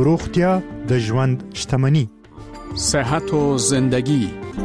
روغتیا د ژوند شتمنی. صحت و زندگی.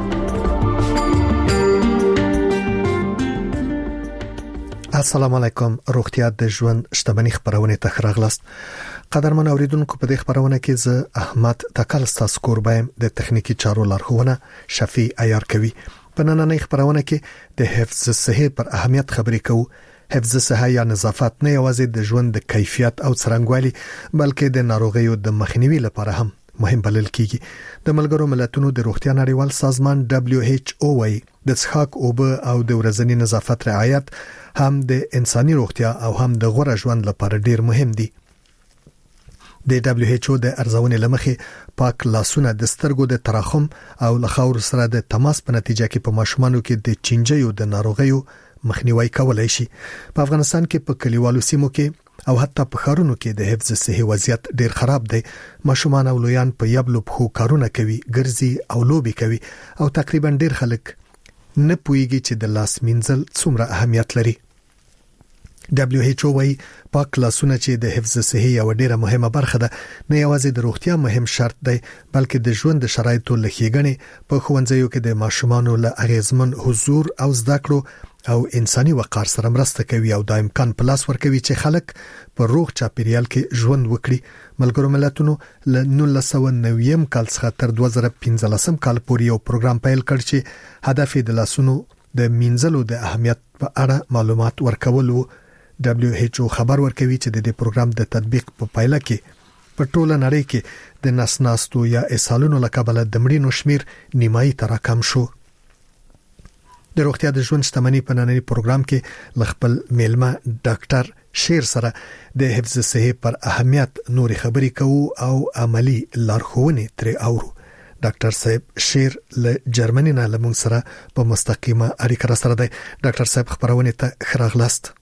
السلام علیکم. روغتیا د ژوند شتمنی خبرونه ته راغلاست. قدرمن اوریدونکو، په دې خبرونه کې زه احمد تکل ستاسو کوربایم د تخنیکی چارو لارښوونه شفیع عیار کوي. په نننۍ خبرونه کې د حفظ صحه پر اهمیت خبرې کوو. حفظ صحه یا نظافت نه یوازې د ژوند د کیفیت او څرنګوالي بلکې د ناروغیو د مخنیوي لپاره هم مهم بلل کیږي. د ملګرو ملتونو د روغتیا نړیوال سازمان WHO وايي د څښاک اوبه او د ورځني نظافت رعایت هم د انساني روغتیا او هم د غوړه ژوند لپاره ډیر مهم دي. د WHO د ارزونې لمخې پاک لاسونه د سترګو د تراخم او لخور سره د تماس په نتیجه کې په ماشومانو کې د چینجیو د ناروغیو مخنیوي کولای شي. په افغانستان کې په کلیوالو سیمو کې او حتی په ښارونو کې د حفظ صحي وضعیت ډیر خراب دی. ماشومان او لویان په یبلو په کارونه کوي، ګرځي او لوبي کوي او تقریبا ډیر خلک نه پوهیږي چې د لاس مینځل څومره اهمیت لري. WHO وايي پاک لاسونه چې د حفظ صحي یو ډیره مهمه برخه ده، نه یوازې د روغتیا مهم شرط دی بلکې د ژوند د شرایطو لخيګنې په ښوونځیو کې د ماشومانو له اغیزمن حضور او زده کړو او انساني وقار سره مرسته کوي او د امکان په لاس ورکوي چې خلک په روغ چاپیریال کې ژوند وکړي. ملګرو ملتونو له 1990 کال څخه تر 2015 کال پورې یو پروګرام پیل کړ چې هدف د لاسونو د مینځلو د اهمیت په اړه معلومات ورکول. WHO خبر ورکوي چې د دې پروګرام د تطبیق په پایله کې په ټوله نړۍ کې د نسناستو یا اسهالونو له کبله د مړینو شمیر نیمایي ته راکم شو. د روغتیا د ژوند شتمنی په نننۍ پروګرام کې لخپل میلمه ډاکټر شیر سره د حفظ صحي پر اهمیت نوري خبرې کوو او عملی لارښوونې ترې اورو. ډاکټر صاحب شیر له جرمني نه لمون سره په مستقیمه اړیکه سره دی. ډاکټر صاحب خبرونه ته خراغلاست.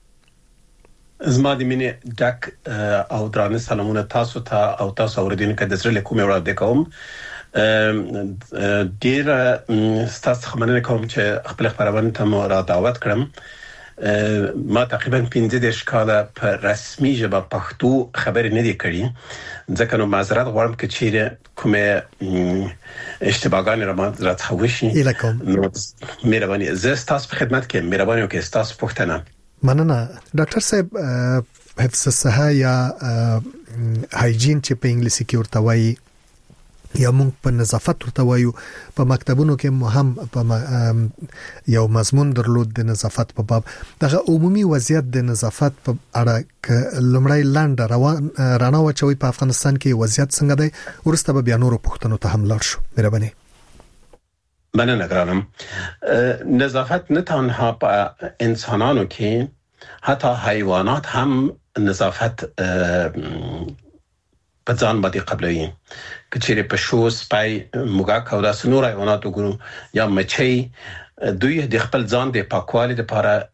زما د مینې ډک او درانه سلامونه تاسو ته او تاسو اوریدونکو د زړه کومه وړاندې کوم. ډیر ستاسو مننه کوم چې خپل خبرونه ته مو را دعوت کړم. ما تقریبا 15 کاله په رسمي ژبه پښتو خبرې نه دي کړې، ځکه نو معذرت غواړم چې چیرې کومه اشتباهګانې را څخوشي. نو مهرباني زه تاسو په خدمت کې مهرباني وکړئ. تاسو پوښتنه مننه. ډاکټر صاحب، حفظ صحه یا هایجین چې په انګلیسي کې ورته وایي یا موږ په نظافت ورته وایو، په مکتبونو کې هم په یو مضمون درلود د نظافت په باب. دغه عمومي وضعیت د نظافت په اړه لمړی لاندې رانه وچوي په افغانستان کې وضعیت څنګه دی، ورسته به بیا نورو پوښتنو ته هم لاړ شو. مهرباني. مننه ګرانم. نظافت نه تنها په انسانانو کې، حتی حیوانات هم نظافت په ځان باندې قبلوي. کچېره په شو سپای موږک او داس نور حیوانات وګورو یا مچۍ، دوی د خپل ځان د پاکوالي لپاره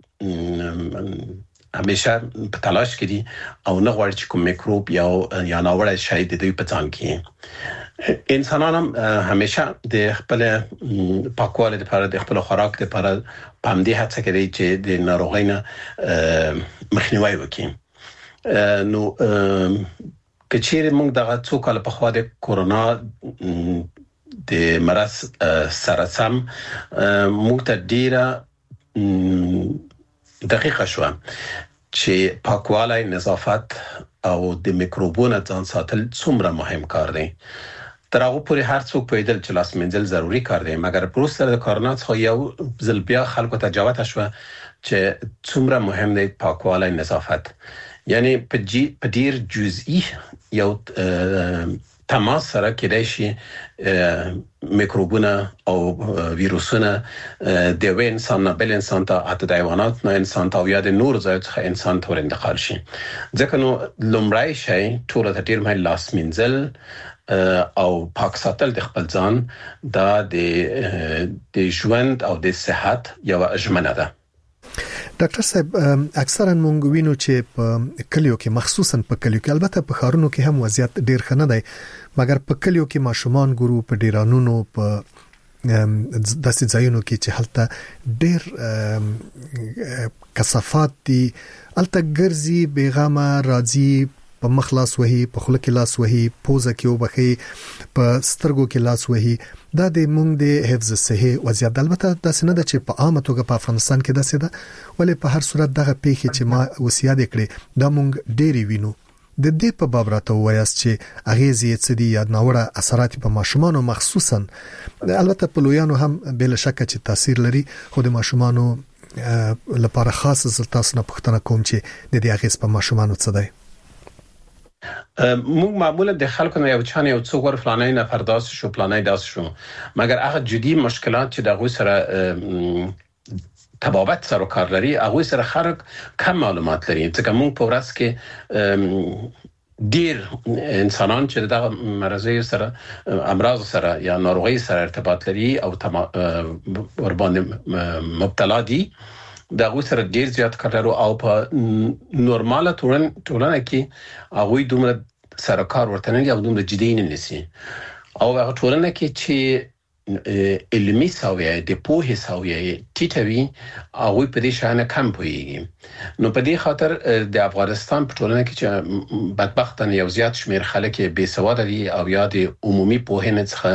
همیشه په تلاش کې دي او نه غواړي چې کوم میکروب یا ناوړه شی د دوی په ځان کې. انسانان هم همیشه د خپل پاکوالي لپاره د خپل خوراک لپاره پام دي هڅه کوي چې د ناروغۍ نه مخنیوي وکړي. نو کچېره موږ دغه څو کال په خوا د کورونا د مرض سره سم موږ ته ډیره دقیقه شو چې پاکوالی، نظافت او د میکروبونو ځان ساتل څومره مهم کار دی. تر هغه پورې هر څوک پوهیدل چې لاس مینځل ضروری کار دی، مګر پروسه د کرونا څخه یو ځل بیا خلکو ته جوته شو چې څومره مهم دی پاکوالی، نظافت. یعنی په ډیر جزئی یو تماس سره کېدای شي میکروبونه او ویروسونه د یو انسان نه بل انسان ته، حتی د حیوانات نه انسان ته او یا د نور ځای څخه انسان ته ورنتقال شي. ځکه نو لومړی شی ټول ته ډیر مهم لاس مینځل او پاک ساتل د خپل ځان دا د ژوند او د صحت یو ژمنه ده. ډاکټر صاحب، اکثرا مونږ وینو چې په کلیو کې، مخصوصا په کلیو کې، البته په ښارونو کې هم وضعیت ډیر ښه نه دی، مګر په کلیو کې ماشومان ګورو په ډیرانونو په داسې ځایونو کې چې هلته ډیر کثافات دي، الته ګرځي بیغمه راځي په مخ لاس وهي، په خوله کې لاس وهي، پوزه کې وبخي، په سترګو کې لاس وهي. دا د مونږ د حفظ صحي وضعیت البته داسې نه ده چې په عامه توګه په افغانستان کې داسې ده، ولې په هر صورت دغه پیښې چې ما وصیت کړې دا مونږ ډېری وینو. د دې په باب راته وایاست چې اغیزې څه دي یا ناوړه اثرات په ماشومانو مخصوصا، البته په لویانو هم بل شک چې تاثیر لري، خو د ماشومانو لپاره خاص تاسو نه پوښتنه کوم چې د دې اغیز په ماشومانو څه دی؟ موږ معمولا د خلکو نه یو چانه یو څو ور فلانه نفر داس شو پلانای داس شو، مګر هغه جدي مشکلات چې دغه سره تبابت سره کار لري هغه سره خلک کم معلومات لري. ځکه موږ په ورځ کې ډیر انسانان چې دغه مرزي سره امراض سره یا ناروغي سره ارتباط لري او ور باندې مبتلا دي، دغه سره ډیر زیات کار لري او په نورماله ټولنه کې هغه دومره سره کار ورته نه او دومره جدي نه نسی، او هغه ټولنه کې چې علمي ساویه د پوهې ساویه ټیټوي او په دې شانه کم پوهیږي. نو په دې خاطر د افغانستان په ټولنه کې چې بدبختانه یو زیات شمیر خلک بې سواد دي او یا د عمومي پوهنې څخه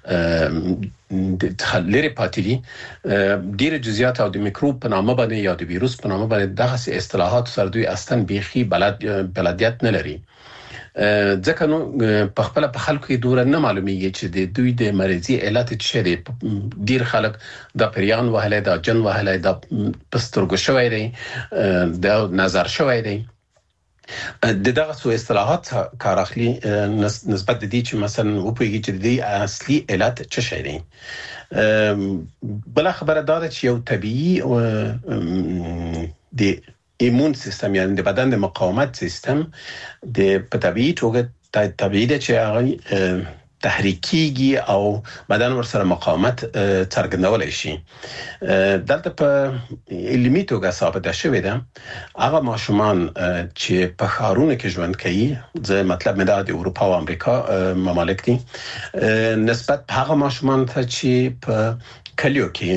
لري پاتې دي، ډېر جزئیات او د میکروب په نامه باندې یا د ویروس په نامه باندې دغه اصطلاحات سره دوی اصلا بیخي بلدیت نه لري. ځکه نو په خپل په خلکو کې دوره نه معلومیږي چې د دوی د مرضی علت څه دي. ډیر خلک د پریان وهله د جن وهله د پسترګو شوی دی، د نظر شوی دی. دغه څو اصطلاحات کار اخلي نسبت د دې چې مثلا وپویږي چې د اصلي علت څه شي دی. بل خبره دا ده چې یو طبيعي د ایمون سیستم یعنی د بدن د مقاومت سیستم د په طبيعي توګه طبيعي ده چې هغه تحریکيږي او بدن ورسره مقاومت څرګندولای شي. دلته په علمي توګه ثابت شوی ده هغه ماشومان چې په ښارونو کې ژوند کوي، زه مطلب مې د اروپا او امریکا ممالک دي، نسبت هغه ماشومان ته چې په کلیو کې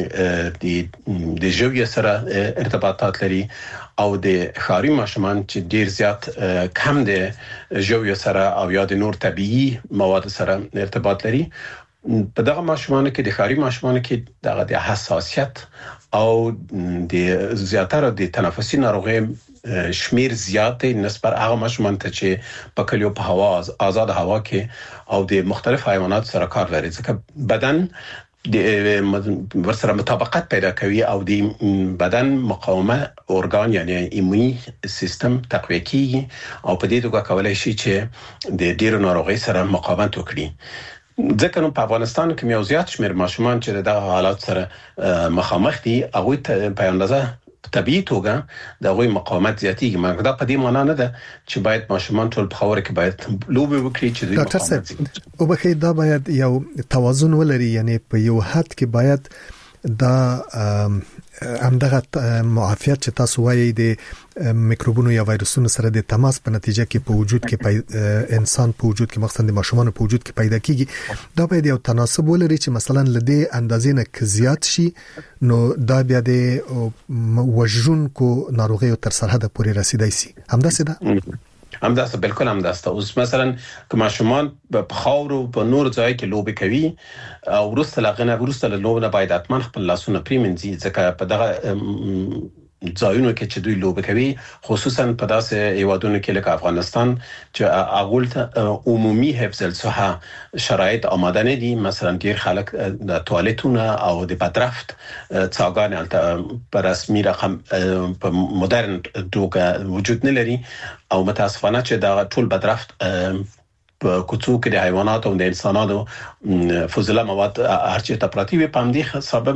د ژوند سره ارتباطات لري او د ښاري ماشومان چې ډیر زیات کم د ژوند سره او یا د نور طبيعي مواد سره ارتباط لري. په دغه ماشومان کې د ښاري ماشومان کې دغه د حساسیت او د زیاتره د تنفسي ناروغي شمیر زیات نسبت هغه ماشومان ته چې په کلیو په هوا آزاد هوا کې او د مختلف حیوانات سره کار لري، ځکه بدن د ورسره مطابقت پیدا کوي او د بدن مقاومه ارګان یعنی ایموني سیستم تقویه کوي او په دې توګه کولای شي چې د ډیرو ناروغي سره مقاومت وکړي. ځکه نو په افغانستان کې یو زیات شمیر ماشومان چې دغه حالات سره مخامخ دي هغه په اندازه طبيعي توګه دغه مقاومت زیاتیږي، مګر دا په دې معنی نه ده چې باید ماشومان ټول په خاور کې باید لوبي وکړي چې دوی مقاومت او بخې دا باید یو توازن ولري، یعنی په یو حد کې باید دا همدغه معافیت چې تاسو وایي د میکروبونو یا وایرسونو سره د تماس په نتیجه کې په وجود کې انسان په وجود کې مخصوصا د ماشومان په وجود کې پیدا کیږي، دا باید یو تناسب ولري چې مثلا لدې اندازې نه زیات شي نو دا بیا د وژونکو ناروغیو تر سرحد پورې رسیدای شي. همداسې ده همداسته بالکل همداسته. اوس مثلا که ماشومان په خاورو په نور ځای کې لوبي کوي او ورسته له لوبه باید حتما خپل لاسونه پریمنځي، ځکه په دغه ځایونو کې چې دوی لوبه کوي خصوصا په داسې هیوادونو کې لکه افغانستان چې اغول ته عمومي حفظ الصحه شرایط آماده نه دي. مثلا ډیر خلک د توالتونه او د بدرفت څاګانې په رسمي رقم په مدرن توګه وجود نه لري او متاسفانه چې دا ټول بدرفت په کوڅو کې د حیوانات او د انسانانو فضله مواد هرچی ته پراتی وي، په همدې سبب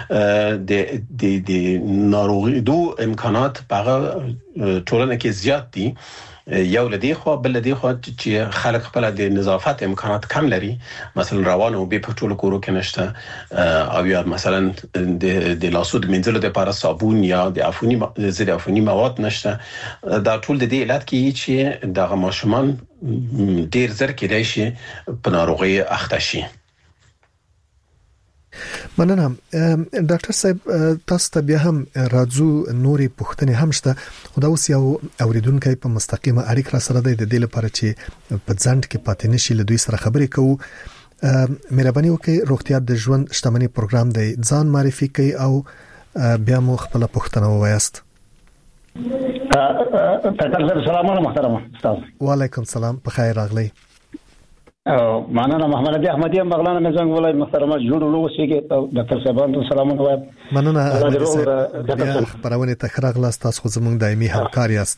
د ناروغي دو امکانات په ټولنه کې زیات دي. یو لدی خو بل لدی خو چې خلک خپل د نظافت امکانات کم لري، مثلا روان او به په ټولو کورو کې نشته او یا مثلا د لاسو د منځلو لپاره صابون یا د ضد عفوني مواد نشته. دا ټول د دې علت کې چې دغه ماشومان ډیر زر کېدای شي په ناروغي اخته شي. مننه ډاکټر صاحب تاسو ته بیا هم راځو نوري پوښتنې هم شته خو دا اوس یو اوریدونکو په مستقیمه اړیکه را سره د دې لپاره چې په ځند کې پاتې نشي له دوی سره خبرې کوو مهرباني وکړئ روغتیا د ژوند شتمنۍ پروګرام دی ځان معرفي کړئ او بیا مو خپل پوښتنه ووایاست السلام علیکم محترم استاد وعلیکم السلام په خیر راغلی معنا محمد علي احمدي بغلان مې څنګه ولای محترمه جوړ لوسي کې ډاکټر صاحبان سلام علیکم مننه خبرونه تخراغ لاست تاسو زموږ دایمي همکار یاست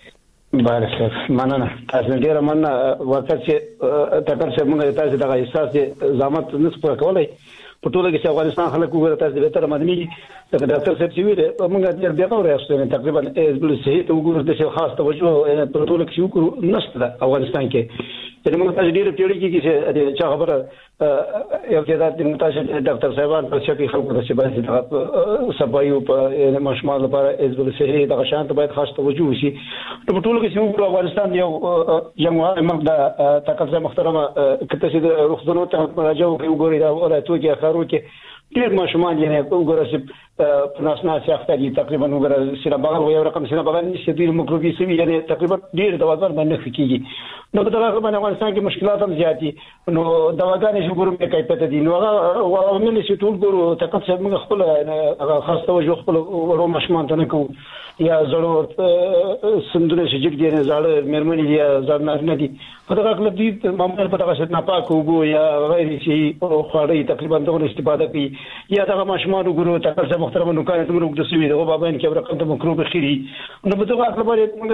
بله مننه تاسو ډیر مننه وخت چې ډاکټر صاحب موږ تاسو دغه احساس زحمت نسبت کولای په ټوله کې افغانستان خلک وګورئ تاسو به تر مدني ډاکټر صاحب چې ویل موږ ډیر بیا راځو تقریبا بل صحیح ته وګورئ د خاص توجه په ټوله کې وکړو نشته افغانستان کې چې موږ تاسو ډیر پیړۍ کې چې خبره یو چې دا ډاکټر صاحبان په شکل خلکو ته چې باید صفایو په مشمال لپاره ازبل صحیح د شانت باید خاص توجه وشي په ټوله کې چې افغانستان یو جمهور مرد تکلم محترمه کته چې روغتونو ته راځو وګورئ دا ولایتو کې اخرو کې ډیر مشمال یې وګورئ چې په ناسنا سیاست دي تقریبا وګورئ سینه بغل یو رقم سینه بغل نشي ډیر مکروبي سوي یعنی تقریبا ډیر دواګان باندې فکیږي نو په دغه باندې افغانستان کې مشکلات هم زیاتی نو دواګانې چې ګورم کې کیفیت دي نو هغه ومنه چې ټول ګورو تکڅ موږ خپل خاص توجه خپل ورو مشمان ته نه کوو یا ضرورت سندونه چې جګ دي نه زړه مرمنې دي ځان نه دي په دغه کله دي معمولا په دغه څه نه پاک وګو یا غیر شي او خاري تقریبا دغه استفاده کوي یا دغه مشمان ګورو تکڅ محترم نو کار ته موږ د سوي دغه بابا ان کې رقم ته مکروب خيري نو په دغه خپل باندې موږ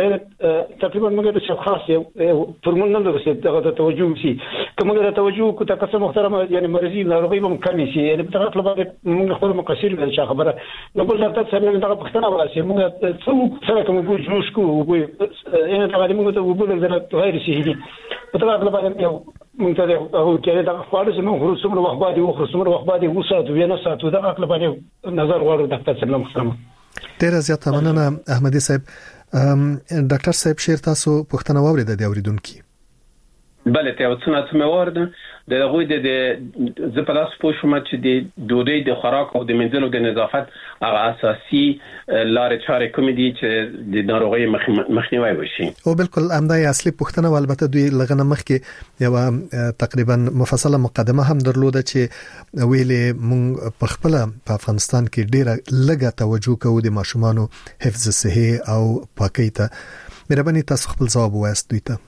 تقریبا موږ د خاص فرمول نه لري دغه توجه شي کومه د توجه کو تکڅ محترم یعنی مرزي ناروغي هم کم شي یعنی په دغه خپل باندې موږ خپل مقصر به خبره نو بل ډاکټر صاحب دغه پښتنه واسي موږ څو سره کوم وګو جوش کو وګو یعنی دا موږ ته وګو لږه غیر شي په دغه خپل باندې موږ ته او کې دا خالص موږ څومره وخت باندې څومره وخت باندې وساتو یا نه ساتو دغه خپل باندې نظر غواړو ډاکټر صاحب محترم ډیر زیات مننه احمدي صاحب ډاکټر صاحب شیر تاسو پوښتنه واورید د اوریدونکو بله ته اوسنه سمورد د هغوی د زپلاس پوښتنه چې د دوی د خوراک او د منځلو د نظافت هغه اساسي لارې چارې کوم دي چې د ناروغي مخنیوي وشي او بالکل همدای اصلي پوښتنه البته دوی لغنه مخکې یو تقریبا مفصله مقدمه هم درلوده چې ویلې مونږ په خپل په افغانستان کې ډیره لږه توجه کوو د ماشومانو حفظ صحي او پاکۍ ته مهرباني تاسو خپل ځواب وایست دوی ته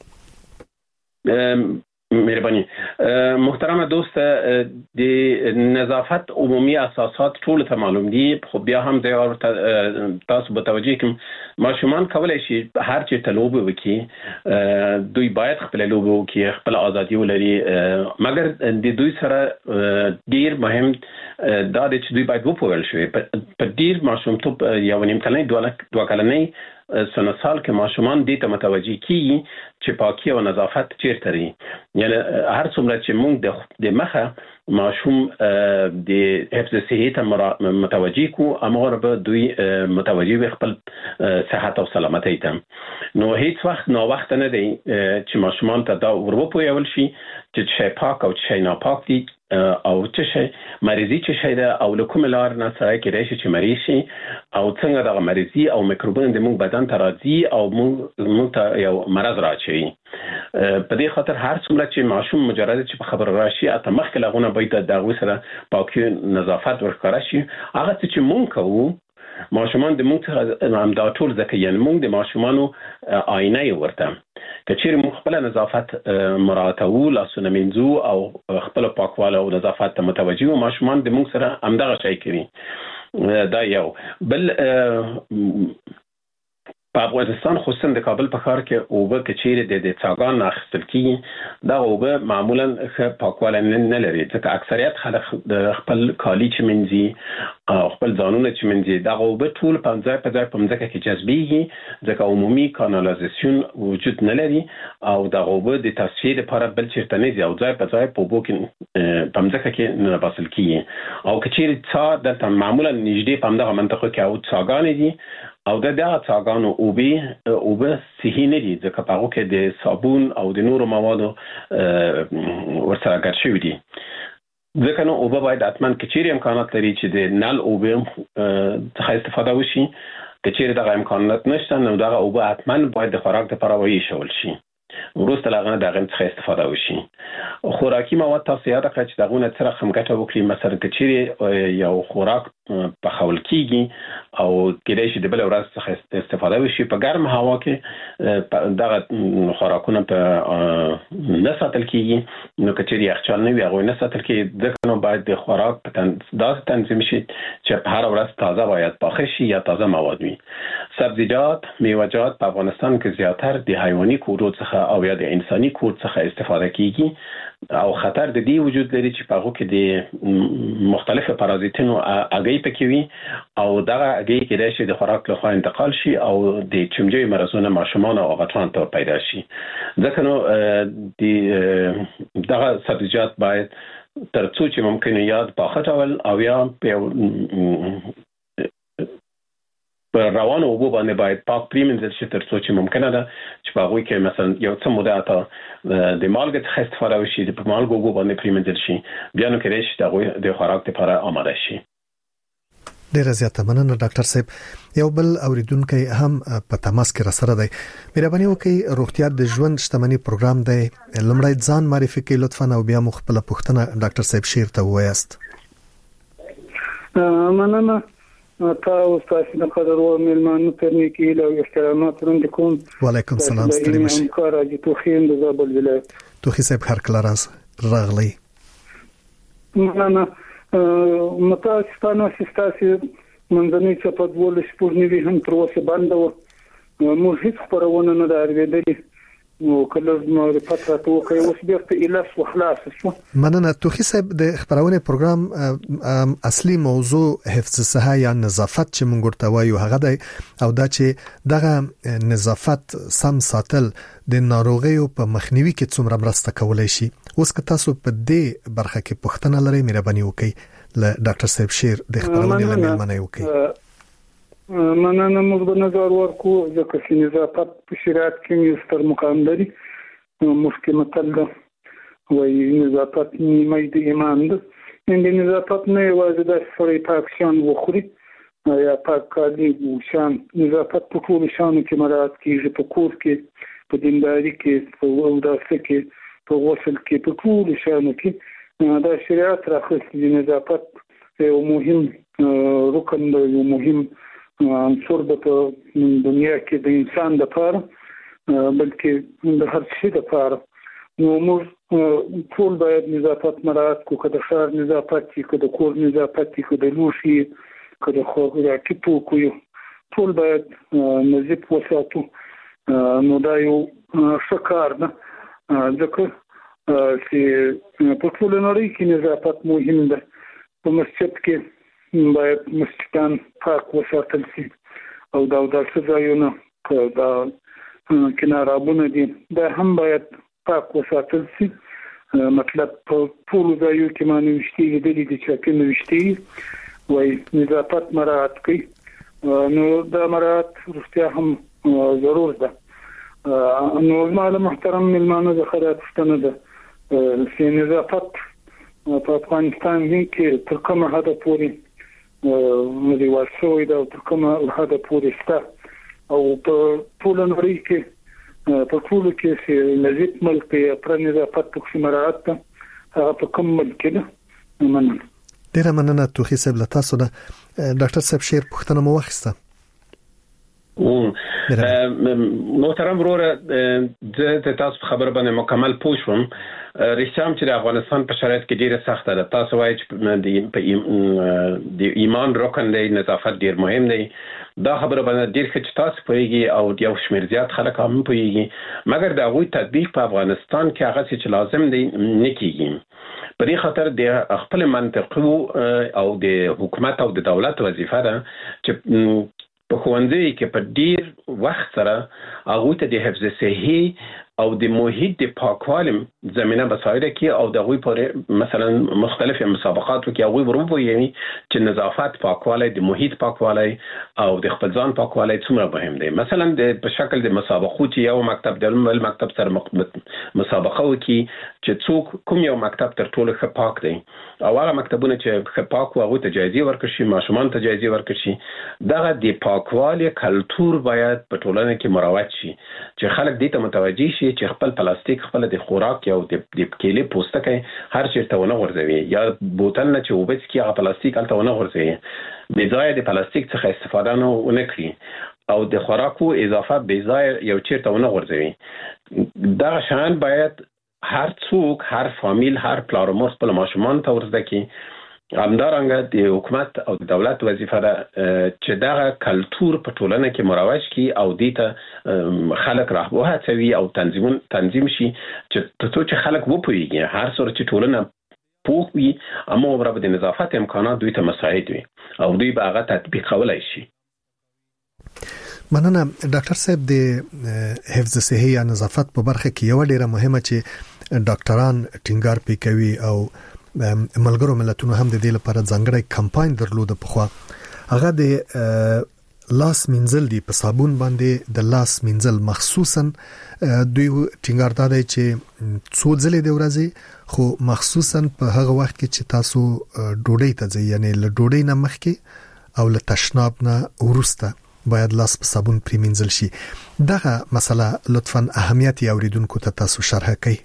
مهرباني محترم دوست د نظافت عمومي اساسات ټول ته معلوم دي خو بیا هم تاسو به توجه کوم ماشومان کولای شي هر چې تلوب وکي دوی باید خپل لوب وکي خپل ازادي ولري مګر د دوی سره ډیر مهم دا د چې دوی باید وپوهل شي په ډیر ماشوم ته یو نیم کلنۍ دوه کلنۍ سنه سال کې ماشومان دې ته متوجي کیږي چې پاکي او نظافت چیرته لري یعنی هر څومره چې موږ د مخه ماشوم د حفظ صحت متوجي کو امر به دوی متوجي خپل صحت او سلامتۍ ته نو هیڅ وخت نو وخت نه دی چې ماشومان ته دا ورپویول شي چې شي پاک او شي ناپاک دي او چې مریضي چې ده او له کوم لار نه سره کې راشي چې مریض شي او څنګه د مریضي او میکروبونه د موږ بدن ته راځي او موږ ته یو مرض راځي په دې خاطر هر څومره چې ماشوم مجرد چې په خبر راشي اته مخکې لغونه باید د هغه سره پاکي نظافت ورکړی شي هغه چې موږ کوو ماشومان د موږ هم دا ټول ځکه یعنی موږ د ماشومانو آینه ورته کچېر موږ خپل نظافت مراعاتو لاسونه منځو او خپل پاکواله او نظافت ته متوجي او ماشومان د موږ سره همدغه شی کوي دا یو بل په افغانستان خصوصا د کابل په ښار کې اوبه کچېر د څاګان اخیستل کیږي دا اوبه معمولا پاکواله نه لري ځکه اکثریت خلک د خپل کالی چې منځي او خپل ځانونه چې منځي دا اوبه ټول په ځای په ځمکه کې جذبېږي ځکه عمومي کانالیزاسیون وجود نه لري او دا اوبه د تصفیې لپاره بل چیرته نه ځي او ځای په ځای په اوبو کې په ځمکه کې نه باسل کیږي او کچېر څا د معمولا نږدې په دغه منطقه کې او څاګان دي او د دغه څاګانو اوبه صحي نه دي ځکه په هغه کې د صابون او د نورو موادو ورسره ګډ شوي دي ځکه نو اوبه باید حتما کچيري امکانات لري چې د نل اوبه څخه استفاده وشي. کچيري دغه امکانات نشته نو دغه اوبه حتما باید د خوراک لپاره وایشول شي. وروسته لغنه دغه څخه استفاده وشي. خوراکي مواد تاسو یاد کړئ چې دغه نه سره هم ګټه وکړي. مثلا کچيري یو خوراک په خول کېږي او کله چې د بل ورځ څخه استفاده وشي په ګرم هوا کې دغه خوراکونه په نه ساتل کېږي. نو کچيري یخچال نه وي هغه نه ساتل کېږي. ځکه نو باید د خوراک په داسې تنظیم شي چې هر ورځ تازه باید پاخه شي یا تازه مواد وي. سبزیجات، میوه‌جات په افغانستان کې زیاتره د حیواني کودو څخه او یا د انساني کود څخه استفاده کیږي او خطر د دې وجود لري چې په هغه کې د مختلفو پارازیتونو اگې پکې وي او دغه اگې کې د شي د خوراک له خوا انتقال شي او د چمجي مرزونه ماشومان او غټان ته پیدا شي. ځکه نو دغه سبزیجات باید ترڅو چې ممکن یاد پاخه ډول او یا په روانو اوبو باندې باید پاک پریمنځل شي ترڅو چې ممکنه ده چې په هغه کې مثلا یو څه موده د مالګې څخه استفاده وشي د مالګو اوبو باندې پریمنځل شي بیا نو کې چې د خوراک لپاره آماده شي. ډیره زیاته مننه ډاکټر صاحب. یو بل اوریدونکو هم په تماس کې را سره دی. مهرباني وکړئ روغتیا د ژوند شتمنۍ پروګرام دی. لمړی ځان معرفي کړئ لطفا او بیا مخبل پوښتنه ډاکټر صاحب شیر ته وایست. مننه تاسو تاسو د قدر او ملمانو ترنیکی له احترامات وړاندې کوم. وعلیکم السلام ستړي مشه. کار اجي توخین د زابل ولایت. توخی صاحب هر کله راغلی. مننه متاسفانه سیستاسي منځنۍ چې په ډول شپږنی هم تر اوسه بند و. موږ هیڅ خبرونه نه دارویدلې نو کله نو پاتره کوي اوس بیا په الاس وخلاص شو. مننه توخی صاحب د خبرونه پروګرام اصلي موضوع حفظ صحه یا نظافت چې مونږ ورته وایو هغه دی او دا چې دغه نظافت سم ساتل د ناروغیو په مخنیوي کې څومره مرسته کولای شي. اوس که تاسو په دې برخه کې پوښتنه لرئ مهرباني وکړئ له ډاکټر صاحب شیر د خبرونه لمنه وکړئ. مننه موږ به نظر ورکو ځکه چې نظافت په شریعت کې ستر مقام لري. مفتی متل وایي نظافت نیمه د ایمان ده. د نظافت نه یوازې د سړی پاک شان وخوري یا پاک کالي وشان. نظافت په ټول شانو کې مراعات کیږي، په کور کې، په دینداري کې، په وداسه کې، په غسل کې، په ټول شانو کې دا شریعت راخصي. نظافت یو مهم رکن دی، یو مهم عنصر د دنیا کې د انسان لپاره بلکې د هر څه لپاره. نو موږ ټول باید نظافت مراعات کوو، که د ښار نظافت وي، که د کور نظافت وي، که د لوښي، که د خوراکي توکو وي، ټول باید نظیف وساتو. نو دا یو ښه کار ده ځکه چې په ټول نړۍ کې نظافت مهم ده. په مسجد کې باید مسجدان پاک وساتل شي او دا څه ځایونه دا کنارابونه دي دا هم باید پاک وساتل شي. مطلب په ټول ځایو کې معنی وشتي دي چې کې نوشتي وای نظافت مراعات کوي. نو دا مراعات رښتیا هم ضرور ده. نو معلومه محترم ملمانو د خیرات ستنه ده چې نظافت په افغانستان کې تر کومه حد پورې د واسوي دا تر کومه حد پورې شته او په ټول نړۍ کې په ټول کې چې نظیف ملک پر نظافت په مراعات هغه په کوم ملک ده. مننه. ډیره مننه توخی صاحب له تاسو نه. ډاکټر صاحب شیر پوښتنه مو واخیسته. محترم وروره د تاسو خبر باندې مکمل پوه شوم. رښتیا چې د افغانستان په شرایط کې ډیره سخته ده. تاسو وایي چې د ایمان رکن دی، نظافت ډیر مهم دی. دا خبره باندې ډیر ښه چې تاسو پوهیږئ او یو شمېر زیات خلک هم پوهیږي، مګر د هغوی تطبیق په افغانستان کې هغه چې لازم دی نه کیږي. په دې خاطر د خپل منطقو او د حکومت او د دولت وظیفه ده چې په ښوونځي کې په ډیر وخت سره هغه ته د حفظ صحي او د محیط د پاکوالي زمينه بسایده کې او د غوي پر مثلا مختلف مسابقاتو کې غوي ورو یعنی چې نظافت پاکوالی د محیط پاکوالی او د خپل ځان پاکوالی څومره مهم دی. مثلا په شکل د مسابقو چې یو مکتب د مکتب سره مسابقه وکي چې څوک کوم یو مکتب تر ټولو ښه پاک دی او هغه مکتبونه چې ښه پاک او هغه ته جایزه ورکړي ماشومان ته جایزه ورکړي دغه د پاکوالي کلچر باید په ټولنه کې مروج شي چې خلک دې ته متوجي شي چې خپل پلاستیک خپل د خوراک یا د کېلې پوستکي هر چیرته ونه غورځوي یا بوتل نه چې وبس کې هغه پلاستیک الته ونه غورځوي بې ځای د پلاستیک څخه استفاده نه وکړي او د خوراکو اضافه بې ځای یو چیرته ونه غورځوي دا شان باید هر څوک هر فامیل هر پلار مور خپل ماشومان ته ورزده کړي همدارنګه د حکومت او د دولت وظیفه ده چې دا کلچر په ټولنه کې مروج کی او دې ته خلک راهبه هڅوي او تنظیم شي چې خلک وپويږي هر څور چې ټولنه پوه وي اما برابر د نظافت امکانات دوی ته مساعد وي او دوی به هغه تطبیق کولای شي. مننه ډاکټر صاحب د حفظ صحي یا نظافت په برخه کې یو ډیره مهمه چې ډاکټران ټینګار پې کوي او ملګرو ملتونو هم د دې لپاره ځانګړی کمپاین درلوده په خوا هغه د لاس منزل دی په صابون باندې د لاس منزل مخصوصا دوی ټینګار دادی چې څو ځلې د ورځې خو مخصوصا په هغه وخت کې چې تاسو ډوډۍ ته ځئ یعنی له ډوډۍ نه مخکې او له تشناب نه وروسته باید لاس په صابون پریمنځل شي. دغه مسله لطفاً اهمیت اوریدونکو ته تاسو شرح کړئ.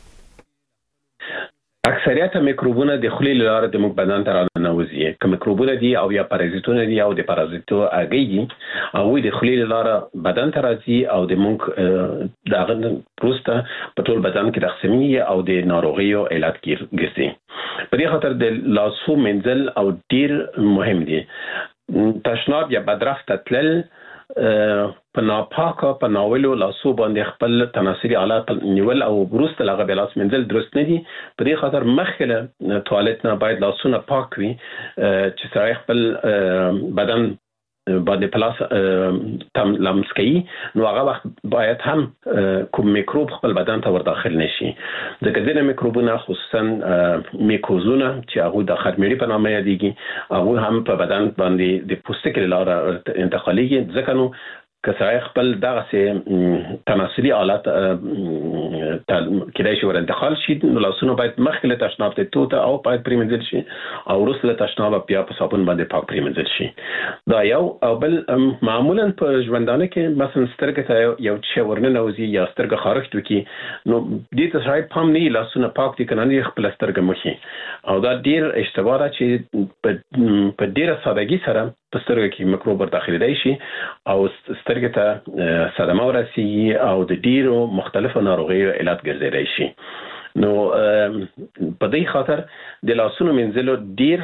اکثریت میکروبونه د خولې لاره د موږ بدن ته راننوځي که میکروبونه دي او یا پارازیتونه دي او د پارازیتو اگې دي او د خولې لاره بدن ته راځي او د موږ دغه پروسته په ټول بدن کې تقسیمي او د ناروغیو علت ګرځي. په دې خاطر د لاسو منزل او ډیر مهم دي. تشناب یا بدرفت تل په ناپاکه په ناولو لاسو باندې خپل تناسلي آلات نیول او وروسته لغه بلاس منزل درست نه دي. په دې خاطر مخکله توالت نه باید لاسونه پاک وي چې سړی خپل بدن باندې پلاس تم لمسکی نو هغه وخت باید هم کوم میکروب خپل بدن ته ور داخل نشي. ځکه ځینې میکروبونه خصوصا میکوزونه چې هغه د خرمېړي په نامه یادېږي هغه هم په بدن باندې د پوستکي لاره انتقالېږي. ځکه نو که سړی خپل دغه سي تناسلي آلات کېدای شي ور انتقال شي نو لاسونه باید مخکې تشناب ته توته او باید پریمنځل شي او وروسته تشناب بیا په صابون باندې پاک پریمنځل شي. دا یو او بل معمولا په ژوندانه کې مثلا سترګې ته یو څه ورننوځي یا سترګه خارښت وکي نو دې ته سړی پام نه لاسونه پاک دي کنه نه خپل سترګه مخي او دا ډیر اشتباه ده چې په ډیره سادهګي سره په سترګه کې میکروب داخلي دی شي او سترګه ته صدمه ورسیږي او د ډیرو مختلفو ناروغیو علت ګرځیدای شي. نو په دې خاطر د لاسونو منځلو ډیر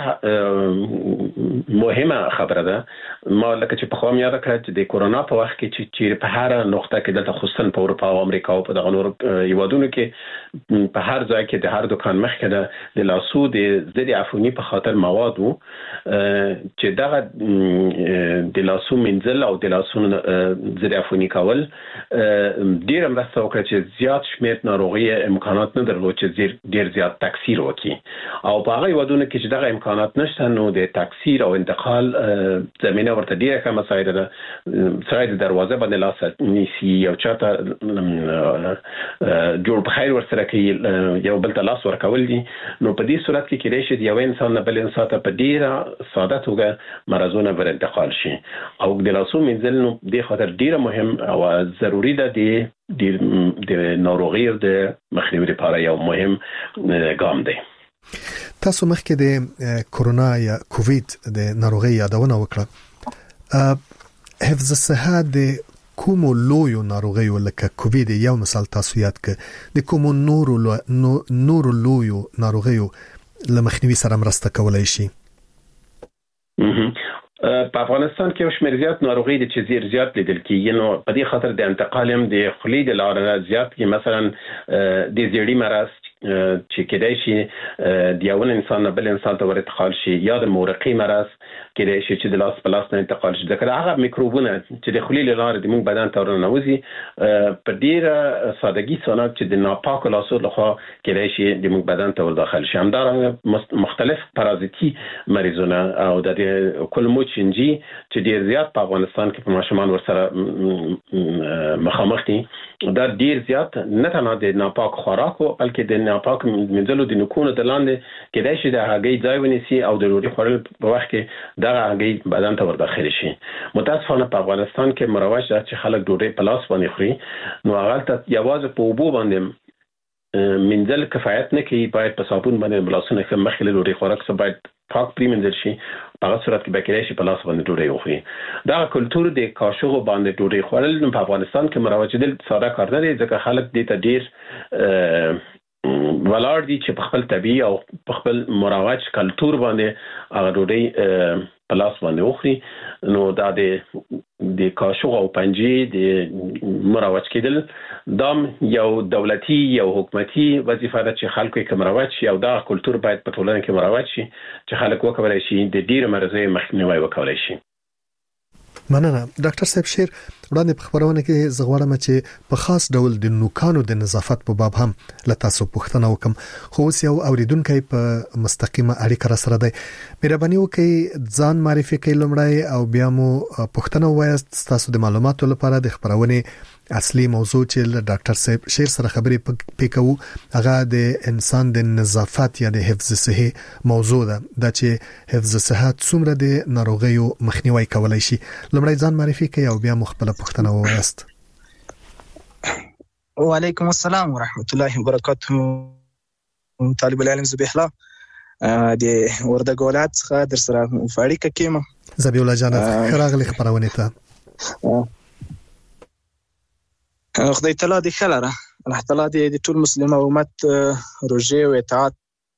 مهمه خبره ده. ما لکه چې په خوام یاد کړم چې د کورونا په وخت کې چې په هر نقطه کې د خصوصا په اروپا او امریکا او په دغه نور هیوادونو کې په هر ځای کې د هر دکان مخ کې د لاسو د ضد عفونی په خاطر مواد وو چې دغه د لاسو منځل او د لاسونو ضد عفونی کول ډیر مرسته وکړه چې زیات شمیر ناروغي امکانات نه چې ډیر زیات تکثیر وکړي او په هغه ودونه کې چې دغه امکانات نشته نو د تکثیر او انتقال زمينه ورته ډیره کمه سایده ده. سایده دروازه باندې لاس نیسی یو چاته جوړ په خیر ورسره کې یو بل ته لاس ورکول دي نو په دې صورت کې کېدای شي یو انسان نه بل انسان ته په ډیره ساده توګه مرزونه ور انتقال شي او د لاسو منځل نو د خاطر ډیره مهم او ضروری ده د ناروغیو د مخنیوي لپاره یو مهم ګام دی. تاسو مخکې د کورونا یا کووید د ناروغي یادونه وکړه. حفظ صحه د کومو لویو ناروغیو لکه کووید یو مثال تاسو یاد ک د کومو نورو لویو ناروغیو لمخنیوي سره مرسته کولای شي؟ په افغانستان کې شمېر زیات ناروغي د چې زیات لیدل کېږي نو په دې خاطر د انتقال هم د خولې د لارې زیات کې مثلا د زیړی مرض چې کېدای شي د یو انسان نه بل انسان ته ورنتقال شي یا د مورقي مرض کېدای شي چې د لاس په لاس نه انتقال شي ځکه هغه میکروبونه چې د خولې لاره د موږ بدن ته ورننوځي په ډیره سادهګي سره چې د ناپاکو لاسو لخوا کېدای شي د موږ بدن ته ور داخل شي. همدارنګه مختلف پارازیتي مریضونه او د کولموچینجي چې ډیر زیات په افغانستان کې په ماشومان ورسره مخامخ دي دا ډیر زیات نه تنها د ناپاک خوراکو بلکې د ناپاک منځلو د نکونو د لاندې کېدای شي د هغې ځای ونیسي او د ډوډۍ خوړل په وخت کې دغه هغې بدن ته ورداخل شي. متاسفانه په افغانستان کې مروج ده چې خلک ډوډۍ په لاس باندې خوري نو هغه ته یوازې په اوبو باندې منځل کفایت نه کوي باید په صابون باندې بلاسونه کې مخکې له ډوډۍ خوراک څخه باید پاک پریمنځل شي په هغه صورت کې به کېدای شي په لاس باندې ډوډۍ وخوري. دا کلتور د کاشوغو باندې ډوډۍ خوړل په افغانستان کې مروج دي ساده کار نه دی ځکه خلک دې ته ډیر ولاړ دي چې په خپل طبيعي او په خپل مروج کلتور باندې هغه ډوډۍ په لاس باندې وخوري. نو دا د کاشوغ او پنجي د مروج کېدل دا یو دولتي یو حکومتي وظیفه ده چې خلکو یې مروج شي او دا کلتور باید په ټولنه کې مروج شي چې خلک وکولای شي د ډیر مرزه مخنیوي وکولای شي. مننه ډاکټر صاحب شیر وړاندې په خبرونه کې زغواړم چې په خاص ډول د نوکانو د نظافت په باب هم لتاسو پوښتنه وکم خو اوس یو اوریدونکو په مستقیمه اړیکه را سره دی. مهرباني وکړئ ځان معرفي کړئ لمړی او بیا مو پوښتنه وایست تاسو د معلوماتو لپاره د خبرونه اصلي موضوع چې ډاکټر صاحب شیر سره خبرې پکاو هغه د انسان د نظافت یا د حفظ صحه موضوع ده د چې حفظ صحت څومره د ناروغیو مخنیوي کولای شي. لمړی ځان معرفي کړئ او بیا مخبل پوښتنه وایست. وعلیکم السلام ورحمت الله وبرکاته. طالب العلم ذبیح الله د وردګ ولایت څخه در سره فاړیکه کېم. ذبیح الله جان خراغلی خبرونه ته خدای تعالی دې خلره الله تعالی دې ټول مسلمان امت روزه او اطاعت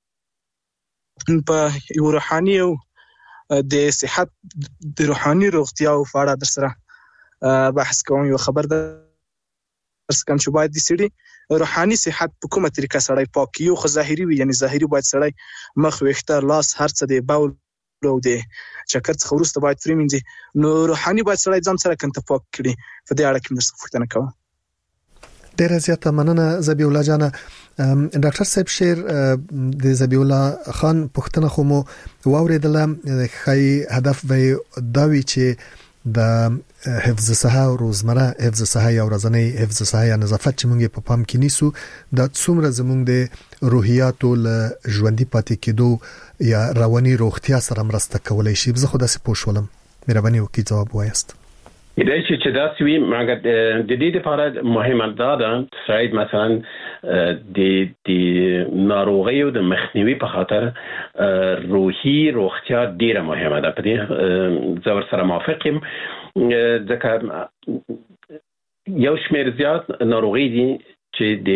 په روحاني او د صحت د روحاني روغتیا او فاړه در سره بحث کوم. یو خبر درس کوم چې باید د سړي روحاني صحت په کومه طریقه سړی پاکي او ظاهري وي یعنی ظاهري باید سړی مخ وخته لاس هر څه دی باول او د چکر څخه وروسته باید پریمنځي نو روحاني باید سړی ځم سره کنته پاک کړي. په دې اړه کې موږ پوښتنه کوو. ډیره زیاته مننه ذبیح الله جان. ډاکټر صاحب شیر د ذبیح الله خان پوښتنه خو مو واوریدله خی هدف وي دا وی چې د حفظ صحه او روزمره حفظ صحه او ورځنی حفظ صحه یا نظافت چې موږ په پام کې نیسو د څومره زموږ د روحیاتو له ژوندۍ پاتې کېدو یا رواني روغتیا سره مرسته کولای شي. زه خو داسې پوښولم مهرباني وکړئ جواب وایست. کېدای شي چې دا سوي مګر د دې لپاره مهمه ده شاید مثلا د ناروغیو د مخنیوي په خاطر روحي روغتیا ډیره مهمه ده. په دې زور سره موافق یم ځکه یو شمېر زیات ناروغي دي چې د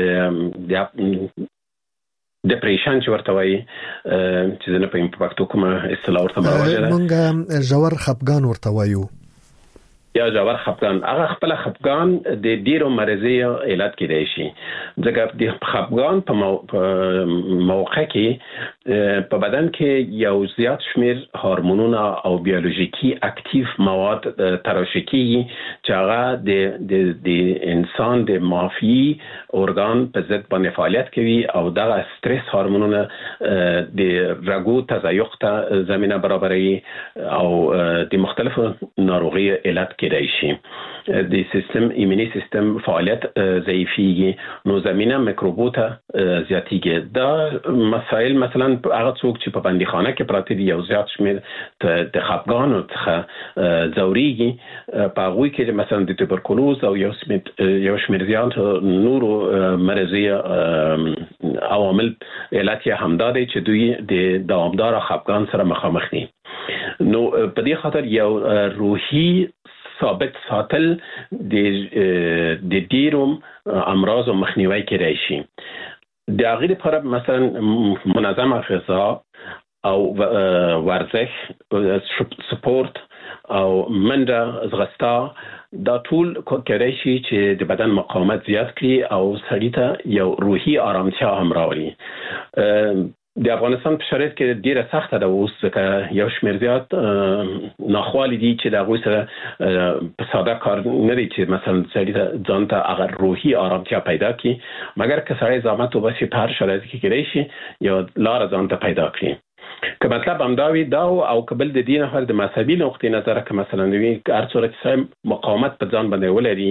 ډیپریشن چې ورته وایي چې نه په پښتو کومه اصطلاح ورته مراجعه ده مونږ ژور خپګان ورته وایو یا جوار خپګان. هغه خپل خپګان د ډیرو مرزي علت کېدای شي ځکه د خپګان په موقع کې په بدن کې یو زیات شمیر هورمونونه او بیولوژیکي اکټیو مواد ترشح کیږي چې هغه د انسان د معافي ارګان په ضد باندې فعالیت کوي او دغه استرس هورمونونه د رګو تضایق ته زمينه برابروي او د مختلفو ناروغي علت کېدای شي. د سیستم ایمني سیستم فعالیت ضعیفيږي نو زمينه میکروبوته زیاتیږي. دا مسائل مثلا هغه څوک چې په بندیخانه کې پراته دي یو زیات شمیر د خپګان او ځوريږي په هغه کې مثلا د توبرکلوز او یو شمیر زیات نورو مرضی عوامل علت یې همدا دي چې دوی د دوامدار خپګان سره مخامخ دي. نو په دې خاطر یو روحي ثابت ساتل د ډیرو امراض مخنیوي کېدای شي. د هغې لپاره مثلا منظمه غذا او ورزش سپورت او منډه ځغستا دا ټول کېدای شي چې د بدن مقاومت زیات کړي او سړی ته یو روحي آرامتیا هم راولي. د افغانستان په شرایط کې ډیره سخته ده اوس ځکه یو شمېر زیات ناخوالې دي چې د هغوی سره په ساده کار نه دی چې مثلا سړي ته ځان ته هغه روحي آرامتیا پیدا کړي، مګر که سړی زحمت وباسي په هر شرایط کې کېدای شي یو لاره ځان ته پیدا کړي. که مطلب همداوي دا او قبل د دین هر د مذهبي نقطې نظر که مثلا وي هر څوره چې مقاومت په ځان باندې ولري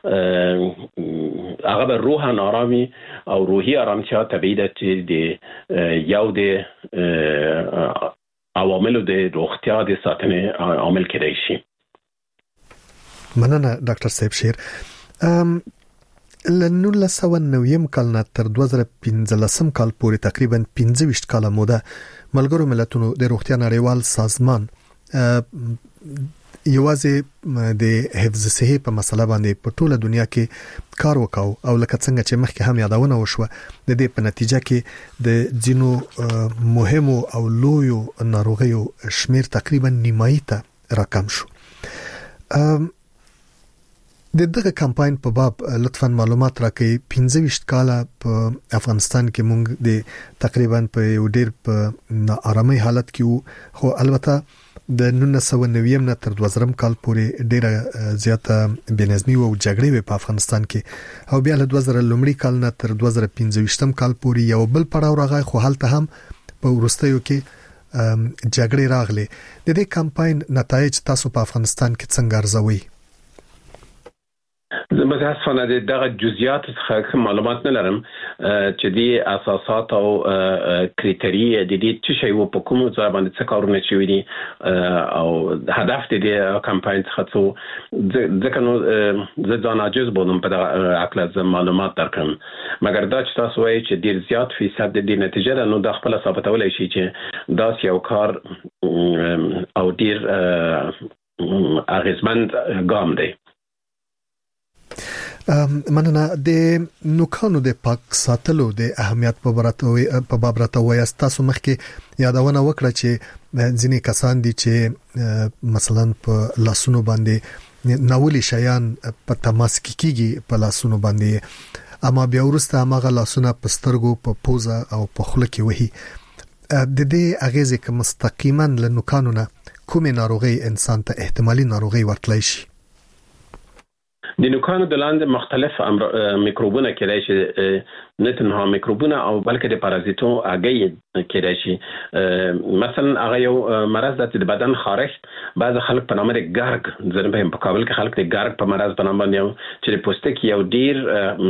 هغه به روحاً آرامي او روحي آرامتیا طبیعي ده چې د یو د عواملو د روغتیا د ساتنې عامل کېدای شي. مننه ډاکټر صاحب شیر. ل 1990 کال نه تر 2015 کال پورې تقریبا 15 کاله موده ملګرو ملتونو د روغتیا نړیوال سازمان یوازې د حفظ صحي په مسله باندې په ټوله دنیا کې کار وکاو او لکه څنګه چې مخکې هم یادونه وشوه د دې په نتیجه کې د ځینو مهمو او لویو ناروغیو شمیر تقریبا نیمایي ته راکم شو. د دغه کمپاین په باب لطفاً معلومات راکړئ. 15 کاله په افغانستان کې موږ د تقریبا په یو ډیر په آرامي حالت کې خو البته د 1990 نه تر 2000 کال پورې ډیره زیاته بنظمي او جګړې په افغانستان کې او بیا له 2000 لومړي کال نه تر 2015 کال پورې یو بل پړاو راغی خو هلته هم په ورستیو کې جګړې راغلي. د دې کمپاین نتایج تاسو په افغانستان کې څنګه ارزوي؟ زه متاسفانه دغه جزئیات څخه معلومات نه لرم چې د اساسات او کریټریه د دې چې شی و په کوم ځای باندې څه کارونه شوي دي او هدف د کمپاین څخه څه ځکه نو زه ځان عاجز بودم په دغه عقل از معلومات درکم، مګر دا چې تاسو وایي چې ډیر زیات فیصد د دې نتیجه ده نو د خپل ثابتولای شي چې دا یو کار او ډیر اغیزمند ګام دی. مننه. د نوکانو د پاک ساتلو د اهمیت په باب راته وایي. تاسو مخکې یادونه وکړه چې ځینې کسان دي چې مثلا په لاسونو باندې ناولي شیان په تماس کېږي په لاسونو باندې، اما بیا ورسته هغه لاسونه په سترګو په پوزه او په خوله کې وهي. د دې اغیزې که مستقیما له نوکانو نه کومې ناروغي انسان ته احتمالي ناروغي ورتلای شي؟ د نوکانو د لاندې مختلف میکروبونه کېدای شي، نه تنها میکروبونه او بلکې د پارازیتو اگې کېدای شي. مثلا هغه یو مرض د بدن خارښت، بعض خلک په نامه ګرګ، زه په کابل کې خلک د ګرګ په مرض په نامه باندې چې د پوستکي یو ډیر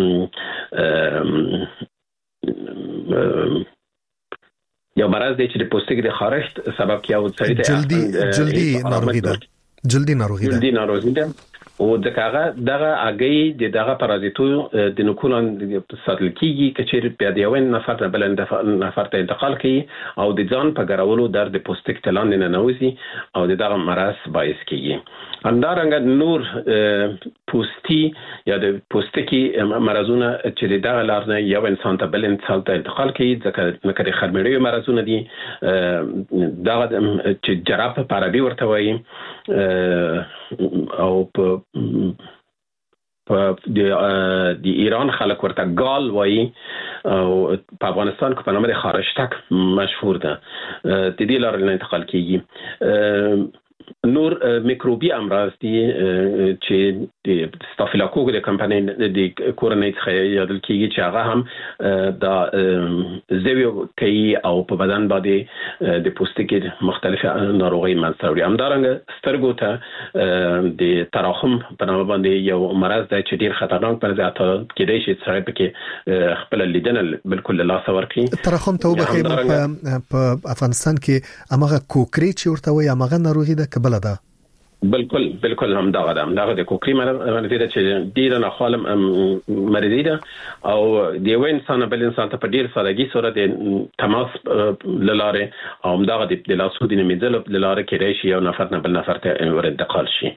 یو مرض دی چې د پوستکي د خارښت سبب کوي او سړی ته جلدی ناروغي ده او دغه اگې دغه پارازیتو د نوکونو ساتل کیږي چې په د یو نفر نه بل نفر ته انتقال کوي او د ځان په ګرولو در د پوستک تلان نه نوځي او دغه مرض باعث کیږي. همدارنګه نور پوستی یا د پوستکي مرزونه چې دغه لار نه یو انسان ته بل انسان ته انتقال کوي، ځکه د خرمېړیو مرزونه دي دغه چې جراف په عربي ورته وایي او د ایران خلک ورته ګال وایي او په افغانستان کې په نامه د خارشتک مشهور ده، د دې لارې نه انتقال کیږي. نور میکروبي امراض دي چې د ستافیلوکوک د کمپنۍ د کورنۍ څخه یادل کیږي چې هغه هم د زویو کوي او په بدن باندې د پوستکي مختلف ناروغي منځته وړي. همدارنګه سترګو ته د تراخم په نامه باندې یو مرض دی چې ډیر خطرناک مرض دی، حتی کېدای شي سړی پکې خپل لیدنه بالکل له لاسه ورکړي. تراخم ته وبخې په افغانستان کې هغه کوکری چې ورته وایي هغه ناروغي ده بل ده؟ بالکل هم دغه د کوکری مرض ده چې ډیر نه خالم مرضی ده او د یو انسان بل انسان ته په ډیر سادهګي سره د تماس لاره او دغه د لاسو د نمیدل لاره کېدای شي یو نفر نه بل نفر ته ور انتقال شي.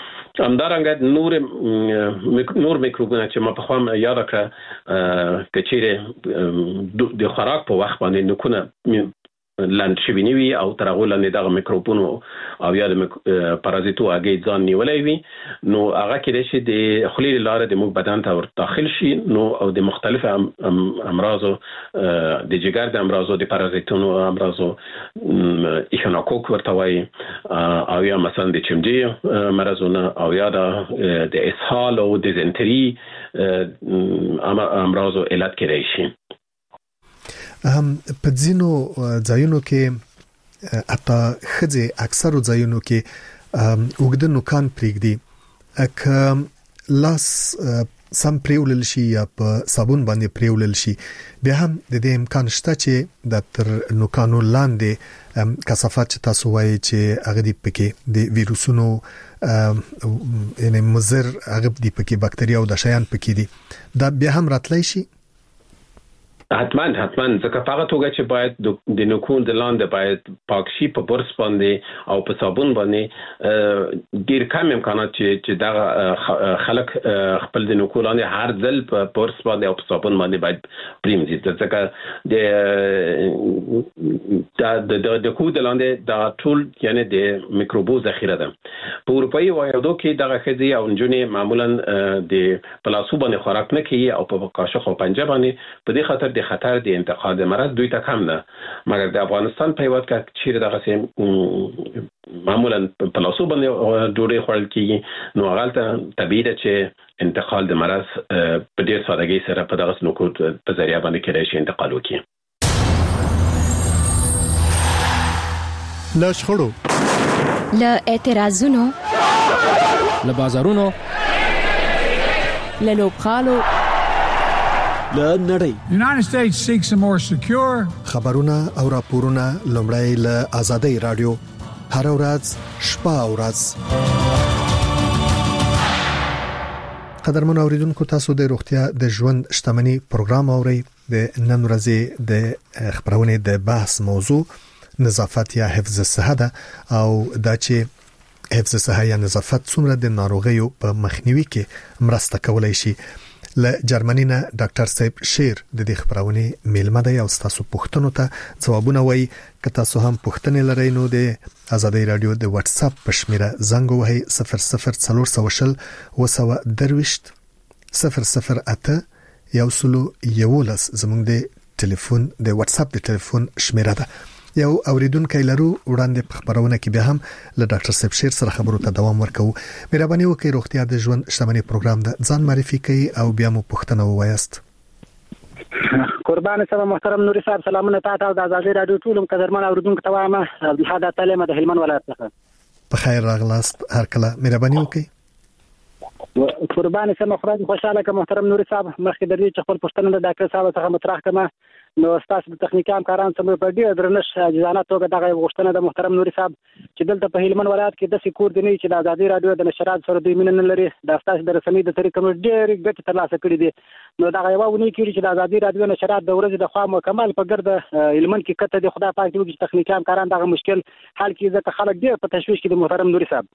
همدارنګه نور میکروبونه چې ما په خوا یاد کړه کچېره د خوراک په وخت باندې نکونه لاند شي ویني او ترغه لاندې دغه میکروبونو او یا د پارازیتو هغه ځان نیولې وي نو هغه کې شي د خلیل لاره د موږ بدن ته داخل شي نو او د مختلف امراضو د جګر د امراضو د پارازیتونو امراضو ایخنوکوک ورته وایي او یا مثلا د چمجي مرزونه او یا د اسهال او دیزنتری امراضو علت کېدای شي په ځینو ځایونو کې اته خځه اکثرو ځایونو کې وګد نوکان پریږدي اک لاس سم پریولل شي یا په صابون باندې پریولل شي بیا هم د دې امکان شته چې د تر نوکانو لاندې کثافات چې تاسو وایي چې هغه دی پکې د ویروسونو یعنی مضر هغه دی پکې باکتریا او د شیان پکې دي دا بیا هم راتلی شي حتما ځکه په هغه توګه چې باید د نوکون د لاندې باید پاک شي په برس باندې او په صابون باندې ډیر کم امکانات چې دا خلک خپل د نوکون لاندې هر ځل په برس باندې او په صابون باندې باید پریمزي ځکه د کود لاندې دا ټول یعنی د میکروبو ذخیره ده په اروپאי وایدو کې دغه خزي او نجونې معمولا د پلاسو باندې خوراک نه کوي او په قاشق او پنجه باندې په دې خاطر د خطر د انتقال د مرض دوی ته کم ده مګر د افغانستان په هیواد کې چیرې دغه معمولا په لاسو باندې ډوډۍ خوړل کیږي نو هغه طبيعي ده چې انتقال د مرض په ډیر سادهګۍ سره په دغه نکوت په ذریعہ باندې کېدای شي انتقال وکړي لا شخړو لا اعتراضونو له بازارونو له لوبخالو له نړۍ United States seeks a more secure خبرونه او راپورونه لومړی له آزادۍ رادیو هر ورځ شپه او ورځ قدرمن اوریدونکو تاسو د روغتیا د ژوند شتمنۍ پروګرام اورئ د نن ورځې د خبرونه د بحث موضوع نظافت یا حفظ صحه ده او دا چې حفظ صحه یا نظافت څومره د ناروغیو په مخنیوي کې مرسته کولای شي له جرمني نه ډاکټر صاحب شیر د دې خبرونه میلمه دی او تاسو پوښتنو ته ځوابونه وایي که تاسو هم پوښتنې لرئ نو د آزادۍ رادیو د واتس اپ په شمیره زنګ وهئ 00420 008 111 زموږ د ټلیفون د واتس اپ د ټلیفون شمیره ده یو اوریدونکو لرو وړاندې په خبرونه کې به هم له ډاکټر صاحب شیر سره خبرو ته دوام ورکوو مهرباني وکړئ روغتیا د ژوند شتمنۍ پروګرام د ځان معرفي کوي او بیا مو پوښتنه ووایاست قربان سره محترم نوري صاحب سلامونه تاسو د آزادۍ رادیو ټول قدرمن اوریدونکو ته وایم عبدالحاد تعلیم د هلمند ولایت څخه په خیر راغلاست هر کله مهرباني وکړئ قربان سره خدای خوشاله که محترم نوري صاحب مخکې د دې چې خپل پوښتنه د ډاکټر صاحب څخه مطرح کړم نو تاسو د تخنیکی همکارانو سره په ډیر درنښت اجازه توګه دغه غوښتنه د محترم نوري صاحب چې دلته په هلمند ولایت کې د سکور دی چې د آزادۍ رادیو د نشرات سره دوی مين نه لري د تاسو د رسمي د طریقې ډېر ګټه ترلاسه کړې دي نو دغه یو ونی کړي چې د آزادۍ رادیو نشرات د ورځې د خوا مکمل په ګرد هلمند کې کته د خدای پاک دی چې تخنیکی همکاران دغه مشکل حل کړي ځکه خلک ډېر په تشویش کې د محترم نوري صاحب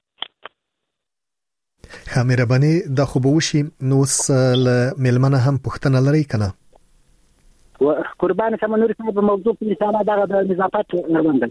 مهرباني د خو به وشي نو ملمنه هم پوښتنه لري کنه قربان سم نوري صاحب موضوع په مثال دغه د نظافت روان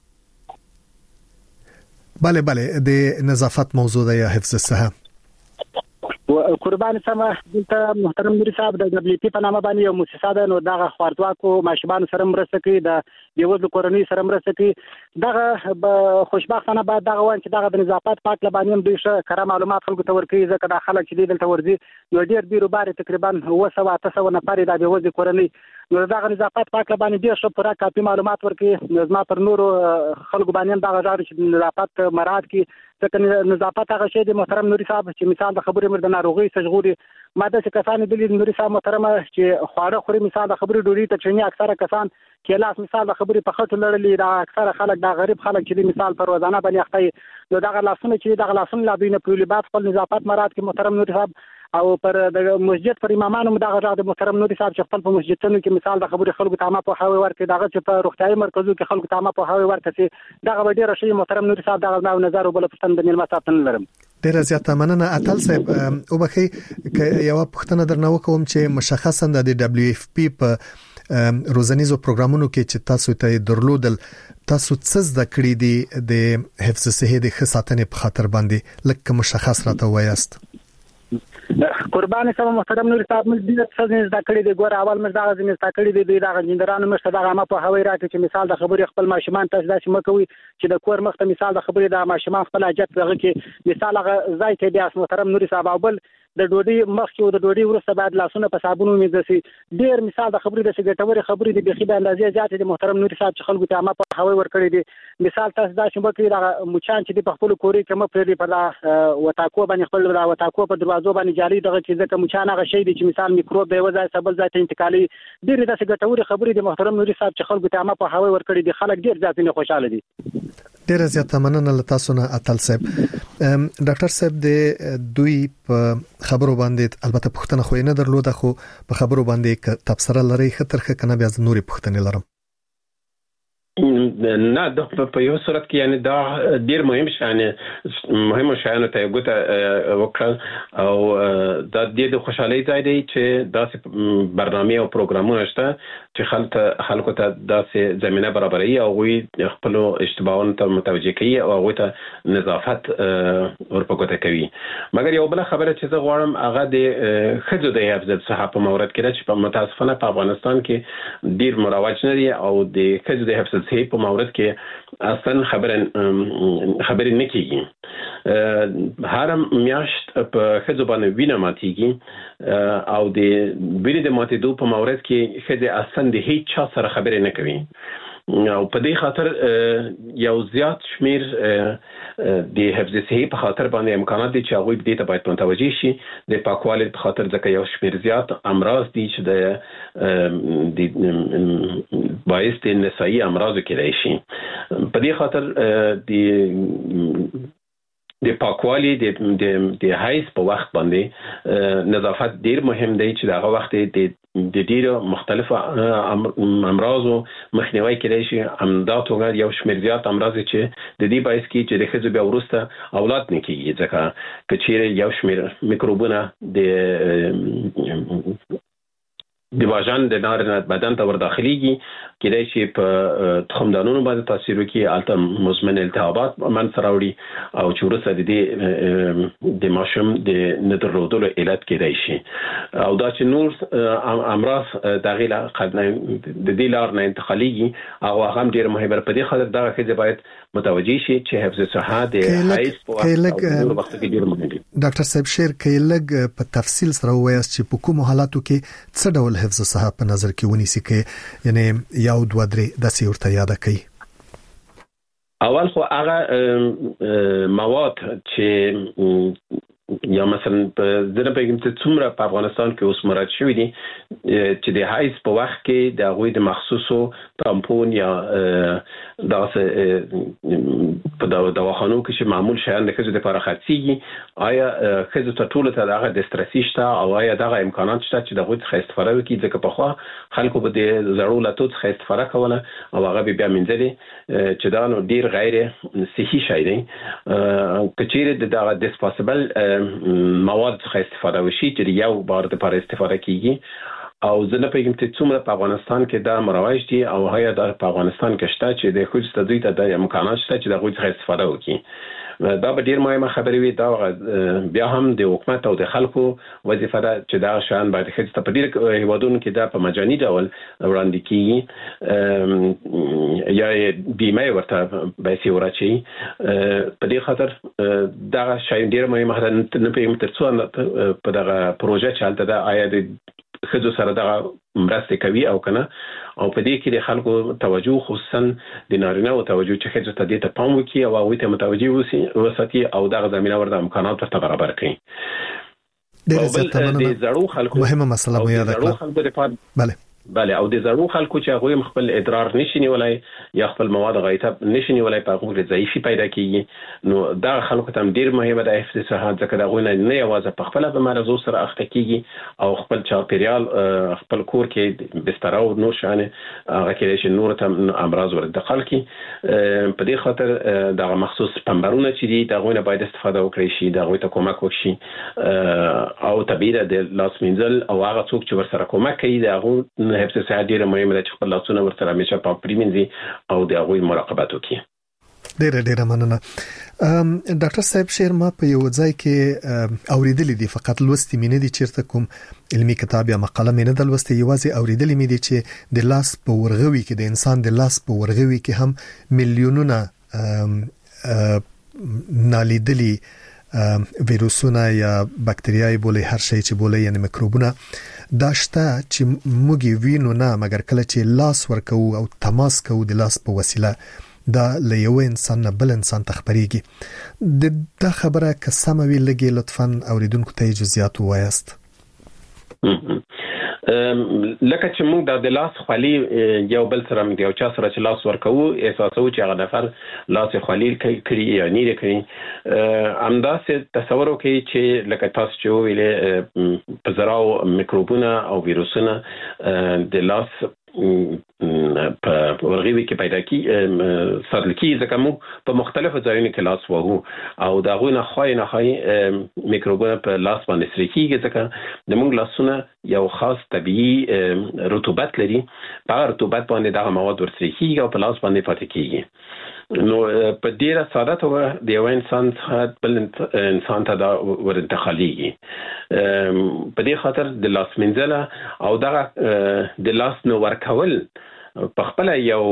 بله د نظافت موضوع د حفظ صحه قربان سم دلته محترم نوري صاحب د WP په نامه باندې یو مؤسسه ده نو دغه خواردواکو ماشومان سره مرسته کوي د یوځل کورنۍ سره مرسته کوي دغه خوشبختانه بعد دغه وان چې دغه د نظافت پاک لبانې هم دوی ښه کره معلومات خلکو ته ورکوي ځکه د خلک چې دلته ورځي نو ډېر بیروبار تقریبا 900 نفر د یوځل کورنۍ نو دغه نظافت پاک لبانې ډېر ښه پوره کافي معلومات ورکوي نظم پر نورو خلکو باندې دغه ځار چې نظافت مراد کی ځکه نظافت هغه شی د محترم نوري صاحب چې مثال د خبرې مر د ناروغي سجغوري ماده چې کسان د نوري صاحب محترم چې خواړه خوري مثال د خبرې ډوډۍ ته چني اکثره کسان کلاس مثال د خبرې په خټو لړلې د اکثره خلک د غریب خلک چې مثال پر روزانه باندې اخته نو دغه لاسونه چې دغه لاسونه لا دوی نه پرولبات خپل نظافت مراد کې محترم نوري صاحب او پر د مسجد پر امامانو دغه د محترم نوري صاحب چې خپل په مسجدونو کې مثال د خبرې خلکو ته ما په هاوی ورکړي دغه چې په روغتيایي مرکزو کې خلکو ته ما په هاوی ورکړي دغه ډېر شي محترم نوري صاحب دغه نظر او بل پښتن د ملما صاحب نه لرم ډېر زیاته مننه اتل صاحب او بخي یو پښتنه درنه وکوم چې مشخصا د WFP په روزنیزو پروګرامونو کې چې تاسو ته درلودل تاسو څه زده کړی دي د حفظ صحه د خصاتنې په خاطر باندې لکه مشخص راته وایست؟ قربان سم محترم نور صاحب موږ د څه زده کړی دی ګور اول موږ دا زده کړی دی دا جندرانو مشته دا ما په هوای راکې چې مثال د خبرې خپل ماشومان تاسو داسې مکوي چې د کور مخته مثال د خبرې د ماشومان خپل حاجت دغه کې مثال هغه ځای ته بیا محترم نور صاحب او بل د ډوډۍ مخکې او د ډوډۍ وروسته باید لاسونه په صابون ومینځل شي. ډېر مثال د خبرې د ګټورې خبرې د بخي به اندازې زیاتې د محترم نور صاحب چې خلکو ته ما په هوای ورکړي دي. مثال تاسو دا چې مکوي دا مچان چې په خپل کوري کې مپرې په دا وتاکو باندې خپل دا وتاکو په دروازو باندې جاري دغه چې ځکه مچان هغه شی دي چې مثال میکروب به وځي سبل ځای ته انتقالي. ډېر داسې ګټورې خبرې د محترم نور صاحب چې خلکو ته ما په هوای ورکړي دي. خلک ډېر ځاتې نه خوشاله دي. ډیر زیات مننه له تاسو نه اتل صاحب. ډاکټر صاحب د دوی په خبرو باندې البته پوښتنه خو نه درلوده خو په خبرو باندې تبصره لري خطر کنه بیا نوري پوښتنه لرم. نه د په یو صورت کې یعنی دا ډیر مهم شانه مهمه شانه ته ګوته وکړ او دا د خوشحالي ځای دی چې داسې برنامه او پروګرامونه شته چې خلکو ته داسې زمينه برابري او وي خپل اشتباهونه ته متوجه کوي او هغه ته نظافت ورپکوته کوي. مګر یو بل خبره چې زه غواړم هغه د خځو د حفظ صحه په مورد کې چې په متاسفانه په افغانستان کې ډیر مروج نه دي او د خځو د حفظ صحه په مورد کې اصلا خبرې نه کیږي. هر میاشت په خځو باندې وینه ماتيږي او د وینې د ماتېدو په مورد کې خځې اصلا د هیڅ چا سره خبرې نه کوي او په دې خاطر یو زیات شمیر د حفظ صحي په خاطر باندې امکانات دي چې هغه دې ته باید متوجي شي د پاکوالي په خاطر ځکه یو شمیر زیات امراض دي چې د باعث د نسایي امراض کېدای شي. په دې خاطر د پاکوالي د حیض په وخت باندې نظافت ډیر مهم دی چې دغه وخت د ډیرو مختلفو امراضو مخنیوي کېدای شي. همدا توګه یو شمېر زیات امراض چې د دې باعث کیږي چې د ښځو بیا وروسته اولاد نه کیږي ځکه که چیرې یو شمېر میکروبونه د واژن د نارینه بدن ته ورداخليږي کېدای شي په تخمدانونو باندې تاثیر وکړي البته مزمن التهابات منځ راوړي او چې وروسته د ماشوم د ندرودلو علت کېدای شي او دا چې نور امراض دغه د دې لار نه انتقاليږي او هغه ډیر مهمه په دې خاطر دغه کې باید متوجي شي چې حفظ صحه د حیض په وخت کې ډیر مهم دي. ډاکټر صاحب شیر کې لګ په تفصیل سره وایي چې په کوم حالاتو کې څه ډول حفظ صحه په نظر کې ونیسي کې یعنی یو دوه درې د سیورته یاد کړي. اول خو هغه مواد چې یا مثلا په ځنه په کوم څومره په افغانستان کې اوس مراد شوی دي چې د حیض په وخت کې د غوي د مخصوصو تامپون یا داسې په دواخانو کې چې معمول شیان د خځو لپاره خرڅيږي آیا خځو ته ټول ته دغه د استرسي شته او آیا دغه امکانات شته چې دغه څخه استفاده وکړي ځکه په خو خلکو به د زړو لاتو څخه استفاده کوله او هغه بیا منځلي چې دا نو ډیر غیر صحي شي دي کچېره دغه ډیسپوسیبل مواد څخه استفاده وشي چې یو بار د لپاره استفاده کیږي او زه نه پېږم چې څومره په افغانستان کې دا مروج دي او هيا د په افغانستان کې شته چې د خو ستدوی ته د امکانات شته چې د غوښ څخه استفاده وکړي. دا به ډیر مهمه خبرې وي. دا بیا هم د حکومت او د خلکو وظیفه ده چې دا شان باید خځې ته په ډیر هیوادونو کې دا په مجاني ډول وړاندې کیږي یا بیمه ورته پیسې ورچي. په دې خاطر دا شای ډیر مهمه ده نه پېږم ترڅو په دغه پروژه چالت ده آیا د خځو سره دغه مرسته کوي او کنه او په دې کې د خلکو توجه خصوصا د نارینه او توجه چې خځو ته دې ته پام وکړي او هغه ته متوجي وساتي او دغه زمينه ورته امکانات ورته برابر کړي. ډېر زیات مهمه مسله مو یاد کړه. بله او د زړو خلکو چې هغه خپل ادرار نشي نیولای یا خپل مواد غایطه نشي نیولای په هغه ضعیفي پیدا کیږي نو دا خلکو ته ډیر مهمه ده حفظ صحه ځکه دا غوښنه نه یوازې په خپل به مرزو سره اخته کیږي او خپل چاپیریال خپل کور کې بستر او نور شانه هغه کې چې نور ته امراض ورته کی په دې خاطر دا مخصوص پمبرونه چې دي دا غوښنه باید استفاده وکړي شي دا غوښته کومک وکړي او طبيعه د لاس منزل او هغه څوک چې ورسره کومک کوي دا غو حفظ صحت ډیره مهمه ده چې خپل لاسونه ورسره همیشه پاک پریمنځي او د هغوی مراقبت وکړي. ډیره مننه. ډاکټر صاحب شیر ما په یو ځای کې اوریدلې دي، فقط لوستې مې نه دي چیرته کوم علمي کتاب یا مقاله مې نه ده لوستې، یوازې اوریدلې مې دي چې د لاس په ورغوي کې د انسان د لاس په ورغوي کې هم میلیونونه نالیدلي ویروسونه یا بکتریاوي بولي، هر شي چې بولي یعنی میکروبونه داشته چې موږ وینو نه، مګر کله چې لاس ورکو او تماس کوو د لاس په وسیله دا له یو انسان نه بل انسان ته خبريږي. دا خبره که سمه وي لګي لطفاً اوریدونکو ته جزئیات ووایاست. لکه چې موږ د لاس خولي یو بل سره موږ یو چا سره چې لاس ورکوو احساسو چې هغه نفر لاس خولي کړی یا نه کړی، همداسې تصور وکړئ چې لکه تاسو چې ویلې په زراو میکروبونه او ویروسونه د لاس په ورغوي کې پیدا کی ساتل کی، ځکه موږ په مختلفو ځایونو کې لاس وهو او دا غوونه خای میکروبونه په لاس باندې سره کیږي، ځکه د موږ لاسونه یو خاص طبيعي رطوبت لري، په رطوبت باندې دا مواد ورسره کیږي او په لاس باندې پاتې کیږي. نو په ډیره ساده توګه د یو انسان څخه بل انسان ته دا ورانتقالېږي. په دې خاطر د لاس منځله او دا د لاس نو ورکول په خپل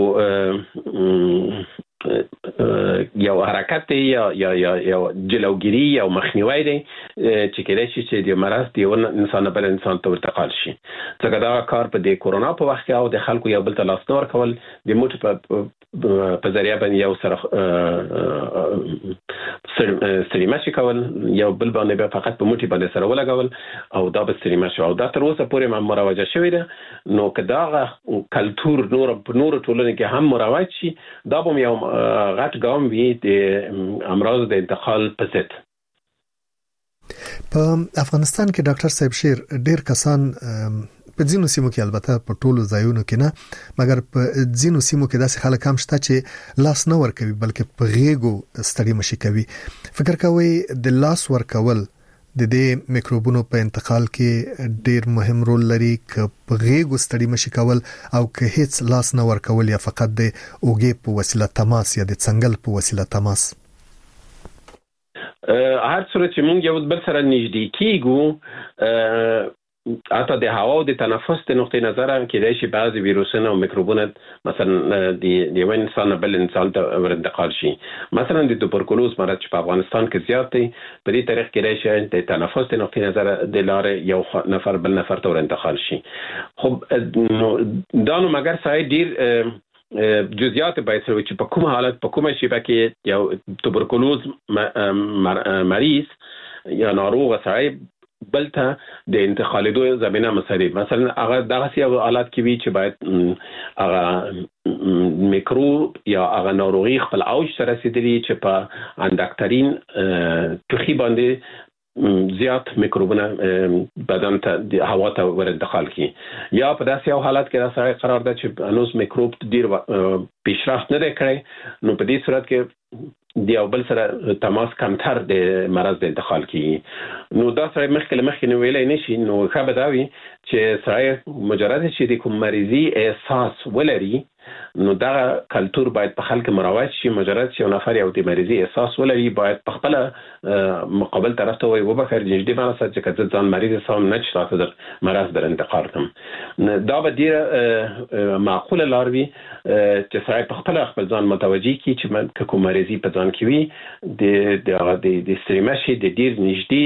یو حرکت دی یا جلوګیری یا مخنیوي دی چې کله چې د مرض دی انسان بل انسان ته ورتقال شي. ځکه دا کار په د کورونا په وخت کې او د خلکو یو بل ته لاس نور کول د موټ په ذریعہ باندې یو سره سریماشي کول، یو بل باندې فقط په موټي باندې سره ولګول او دا به سریماشي او دا تر اوسه پورې مروجه شوې ده. نو کدا کلچر نور ټولنه کې هم مروج شي، دا به یو غټ ګام وي د امراض د انتقال په ضد. په افغانستان کې ډاکټر صاحب شیر ډیر کسان په ځینو سیمو کې، البته په ټولو ځایونو کې نه، مګر په ځینو سیمو کې داسې خلک هم شته چې لاس نه ورکوي بلکې په غیږو ستړي مشي کوي. فکر کوي د لاس ورکول د دې میکروبونو په انتقال کې ډیر مهم رول لري، که په غیږو ستړي مشي کول او که هیڅ لاس نه ورکول یا فقط د اوږې په وسیله تماس یا د څنګل په وسیله تماس؟ هر څومره چې موږ یو بل سره نږدې کیږو، حتی د هوا او د تنفس د نقطې نظر کېدای شي بعضي ویروسونه او میکروبونه مثلا د یو انسان بل انسان ته ورانتقال شي. مثلا د توبرکلوز مرض چې په افغانستان کې زیات دی، په دې طریق کېدای شي د تنفس د نقطې نظر د لارې یو نفر بل نفر ته ورانتقال شي. خب دا نو مګر سړی ډیر جزئیات باید سره چې په کوم حالت په کومه شیبه کې یو توبرکلوز مریض یا ناروغ سړی بلته د انتقالېدو زمينه مساعد، مثلا هغه دغه یو حالات کې وی چې باید هغه میکروب یا هغه ناروغي خپل اوج سره رسیدلی چې په اندکترین توخی باندې زیات میکروبونه بدن ته د هوا ته ورانتقال کی، یا په داسې یو حالت کې راځي قرار ده چې انوس میکروب ډیر پیشرفت نه کوي، نو په دې صورت کې د یو بل سره تماس کمتر د مرض د انتقال کی. نو دا سره مخکې نو ویلای نشي، نو خبر دا وي چې سره مجرد چې د کوم مریضي احساس ولري، نو دا کلچر باید په خلک مروج شي. مجرد چې یو نفر یو د مریضي احساس ولري، باید په خپل مقابل طرف ته وي وبخیر نږدې باندې چې کله ځان مریض سم نه چرته در مرض در انتقال کوم. دا به ډیر معقوله لار وي چې سره په خپل ځان متوجي کی چې کوم مریضي په ځان کې وي د سریماشي د ډیر نږدې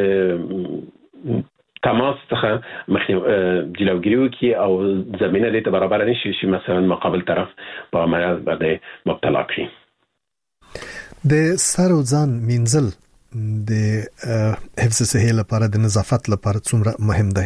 تماس څخه جلوګیری وکړي او زمينه دې ته برابر نشي شي، مثلا مقابل طرف په مرض باندې مبتلا کړي. د سر او ځان مینځل د حفظ صحي لپاره د نظافت لپاره څومره مهم دی؟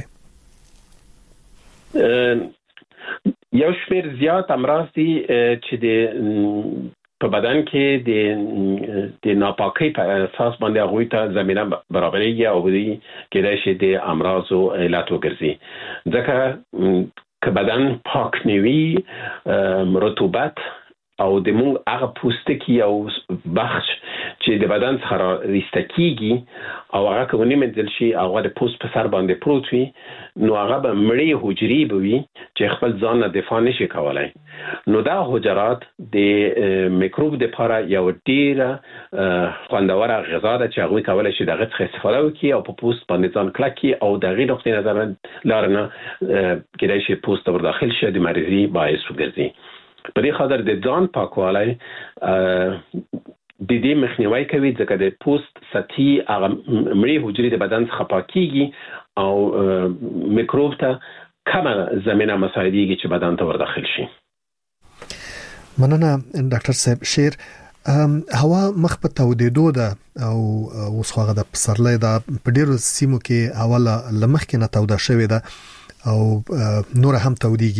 یو شمیر زیات امراض دي چې د په بدن کې د ناپاکۍ په اساس باندې هغه ته زمينه برابرېږي او دې کېدای شي د امراضو علت وګرځي. ځکه که بدن پاک نه وي، رطوبت او د مونږ هغه پوستکی او بخش چې د بدن څخه راستکیږي او هغه کومې منځل شي هغه د پوست په سر باندې پروت وي نو هغه به مړی حجرې به وي چې خپل ځان نه دفاع نشي کولای نو دا حجرات د میکروب د لپاره یو ډیره خوندوره غذا ده چې هغه کولای شي دغه څخه استفاده وکړي او په پوست باندې ځان کلکي او دغه نقطې نظر لارنه کېدای شي پوست ور داخل شي د مریضي باعث وګرځي په دې خاطر د ځان پاکوالی د دې مخنیوي کوي ځکه د پوست سطحي هغه مړی حجرې د بدن څخه پاکيږي او میکروب ته کمه زمينه مساعدېږي چې بدن ته ور داخل شي. مننه ډاکټر صاحب. شیر هوا مخ په تودېدو ده او اوس خو هغه د پسرلۍ ده په ډیرو سیمو کې اوله لمخ کې نه توده شوې ده او نور هم تودېږي.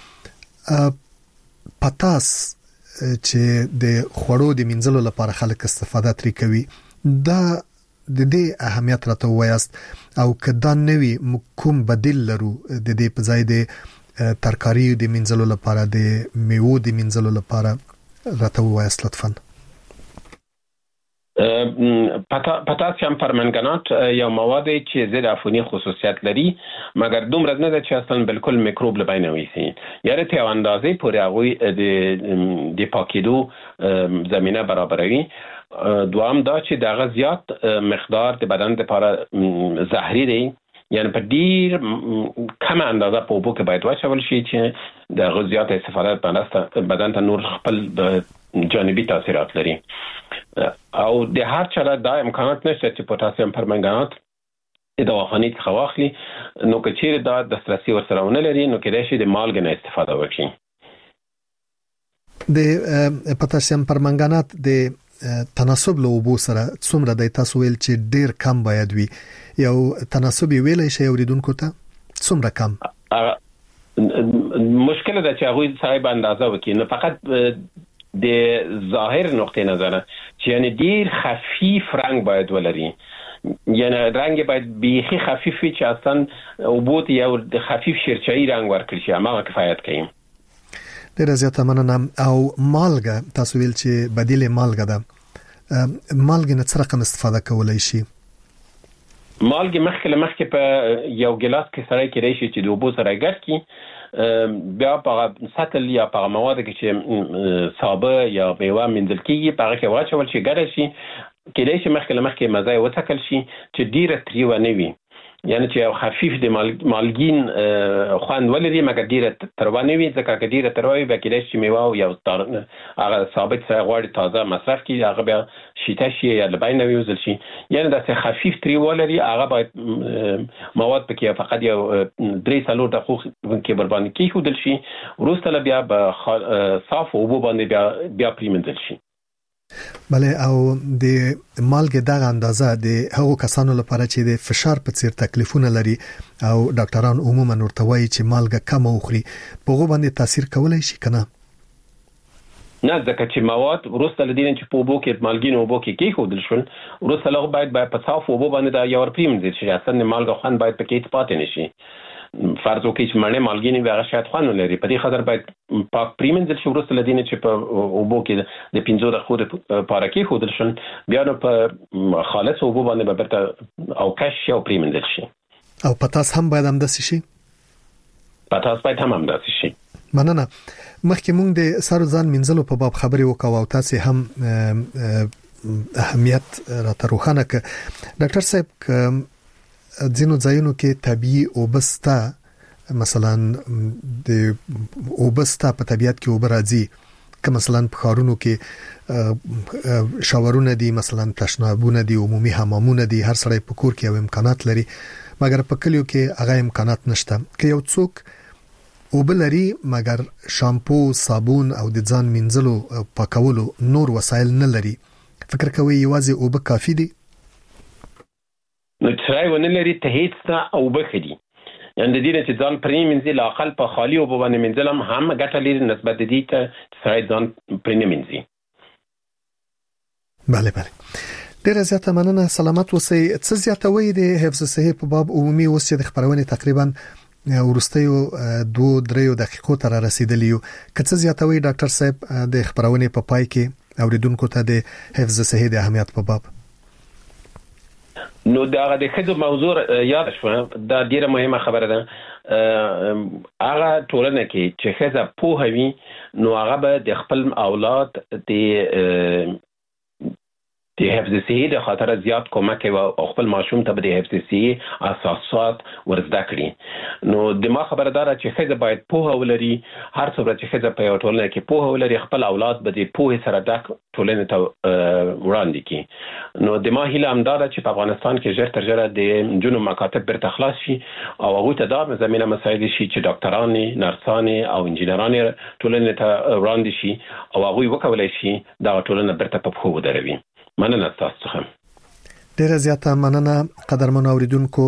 پتاس چې د خوړو د منځلو لپاره خلک استفاده ترې کوي دا د دې اهمیت راته وایست او کدا نوی کوم بدیل لرو د دې په ځای د ترکاری د منځلو لپاره د میوه د منځلو لپاره راته وایست لطفا. پتاسیم پرمنګنات یو مواد چې ضد عفونی خصوصیت لري مګر دومره نه ده چې اصلا بالکل میکروب له بین ویسي یاره ته اندازې پورې هغه د پاکیدو زمينه برابروي. دوام دا چې دغه زیات مقدار د بدن لپاره زهري دی یعنی په ډیر کم اندازه په اوبو کې باید واچول شي چې د غذایت استفاده بدن ته نور خپل جانبي تاثیرات لري او د هر چا د امکانات نشته چې پوتاسیم پرمنګنات د دواخانې څخه واخلي نو که چیرې دا دسترسي ورسره ونه لري نو کېدای شي د مالګې نه استفاده وکړي. د پوتاسیم پرمنګنات د تناسب له اوبو سره څومره د تاسو ویل چې ډیر کم باید وي یو تناسب ویلای شي اوریدونکو ته څومره کم؟ مشکل ده چې هغه صاحب اندازه وکړي نه فقط د ظاهر نقطه نظر چې یعنی ډیر خفیف رنگ باید ولري یعنی رنگ باید بیخي خفیف وي چې اصلا اوبوت یو د خفیف شرچایی رنگ ورکړي چې هغه کفایت کوي. ډیر زیاته مننه. او مالګه تاسو ویل چې بدیل مالګه ده مالګه نه څه رقم استفاده کولای شي؟ مالګه مخکې په یو ګلاس کې سره کې راشي چې د اوبو سره ګډ کی بیا په سطل یا په مواد کې چې صابه یا میوه منځل کیږي په هغه کې واچول شي ګډ شي کېدای شي مخکې مزه وڅکل شي چې ډیره تریو نه وي یعنی چې خفیف د مالګین خوند ولري مګر ډیره تروانه وي ځکه چې ډیره تروي به کېدای شي میوه او یو هغه ثابت سره غوړي تازه مصرف کی هغه بیا شیته شي یا لباین نه ویوزل شي یعنی دا چې خفیف تریو ولري هغه باید مواد پکې فقط یو 3 سالو دقیقه کې برباندې کیښودل شي وروسته بیا صاف او وبو باندې بیا پریمنځل شي. بله او د مالګې دغه اندازه د هغو کسانو لپاره چې د فشار په څیر تکلیفونه لري او ډاکټران عموما ورته وایي چې مالګه کم وخوري په هغه باندې تاثیر کولای شي کنه؟ نه ځکه چې مواد وروسته لدین چې په اوبو کې مالګین اوبو کې کېښودل شول وروسته له باید په صاف اوبو باندې دا یو پریمنځل شي اصلا مالګه خوند باید پکې پاتې نشي فرض وکړئ چې مړې مالګینې به هغه شاید خوند لري په دې خاطر باید پاک پریمنځل شي وروسته لدین چې په اوبو کې د 15 دقیقو لپاره کېښودل شول بیا نو په خالص اوبو باندې به برته او کش او پریمنځل شي. او پتاس هم باید همداسې شي؟ پتاس باید هم همداسې شي. مننه. مخکې مونږ د سر ځان منځلو په باب خبرې وکاو او تاسو هم اهمیت راته روښانه ک ډاکټر صاحب ځینو ځایونو کې طبيعي اوبستا مثلا د اوبستا په طبيعت کې اوبه راځي که مثلا په ښارونو کې شاورونه دي مثلا تشنابونه دي عمومي حمامونه دي هر سړی په کور کې یو امکانات لري مګر په کلیو کې هغه امکانات نشته که یو څوک اوبه لري مګر شامپو صابون او د ځان منځلو پاکولو نور وسایل نه لري فکر کوي یوازې اوبه کافي دي؟ نو ترای ونه لري ته هیڅ او بخدي یعنی د دې چې ځان پرې منځل اقل په خالی او باندې منځل هم ګټه لري نسبت دې ته ترای ځان پرې منځي. بله ډیره زیاته مننه. سلامت اوسئ. څه زیاتوي د حفظ صحي په باب عمومي اوس د خبرونه تقریبا ورستیو 2-3 دقیقو ته رسیدلی یو. کڅ زیاتوي ډاکټر صاحب د خبرونه په پای کې اوریدونکو ته د حفظ صحت د اهمیت په باب؟ نو دا د خدو موضوع یاد شو، دا ډیره مهمه خبره ده. هغه ټولنه کې چې خزه پوهوي نو هغه به د خپل اولاد د حفظ صحت د خاطر زیات کومک کوي او خپل ماشوم ته د حفظ صحت اساسات ورزده کړي. نو د ما خبردار چې خزه باید پوهه ولري، هر څومره چې خزه په یو ټولنه کې پوهه ولري خپل اولاد به د پوهه سره ډک ټولنه ته وړاندې کړي. نو د ما هیله هم دا چې په افغانستان کې ژر تر ژره د جنو مکاتب بیرته خلاص شي او هغه ته دا زمينه مساعد شي چې ډاکټران، نرسان او انجنیران ټولنه ته وړاندې شي او هغه وکولای شي دا ټولنه بیرته په خو ودروي. مننه تاسو څخه. ډیره زیاته مننه قدرمن اوریدونکو.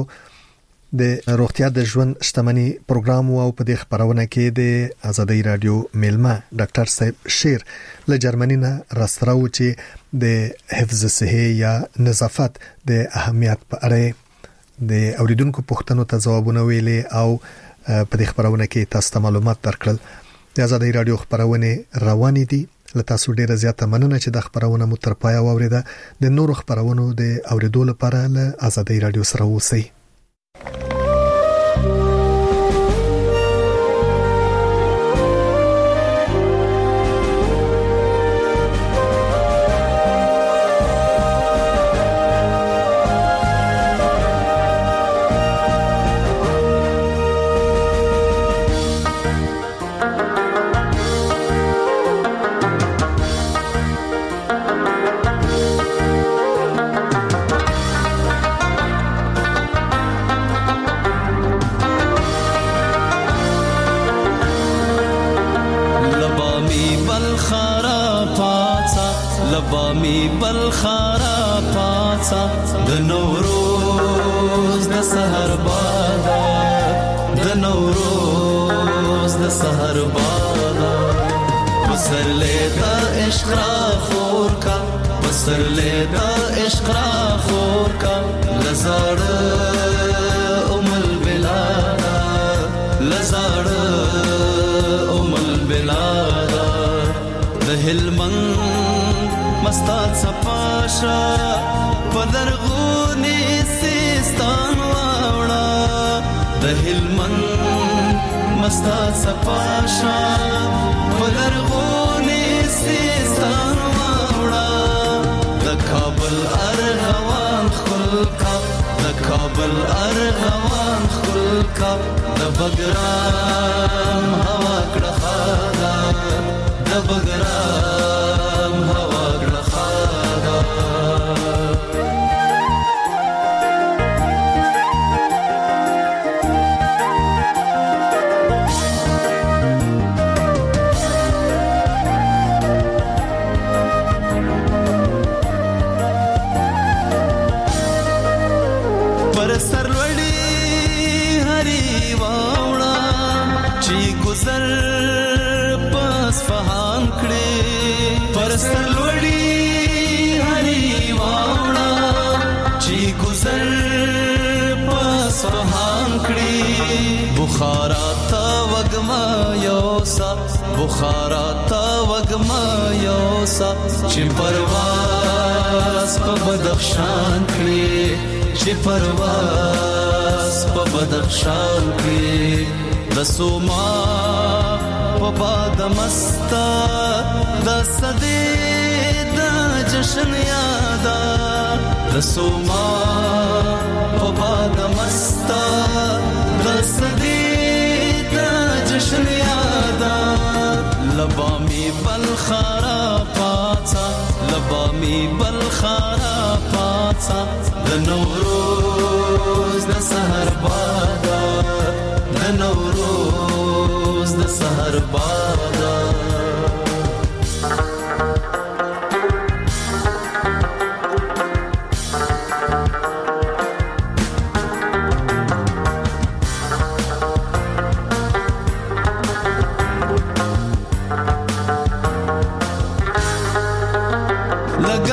د روغتیا د ژوند شتمنۍ پروګرام او په دې خبرونه کې د آزادۍ رادیو میلمه ډاکټر صاحب شیر له جرمني نه راستراو چې د حفظ صحت یا نظافت د اهمیت په اړه د اوریدونکو پوښتنو ته ځوابونه ویلي او په دې خبرونه کې تاسو ته معلومات درکړل. د آزادۍ رادیو خبرونه روانې دي. لته سو ډیره زیاته مننه چې د خبرونه مو تر پای اوریده. د نورو خبرونو د اوریدو لپاره له آزادۍ رادیو سره اوسئ.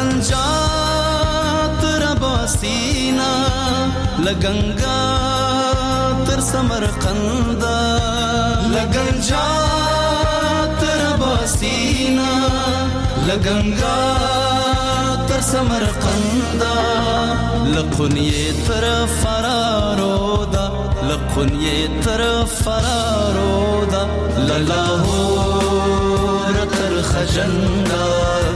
लगंगा سمرقند لګنجا تر باسینا لګنګا تر سمرقند لقنیه تر فرارودا لقنیه تر فرارودا للاهور تر خجندا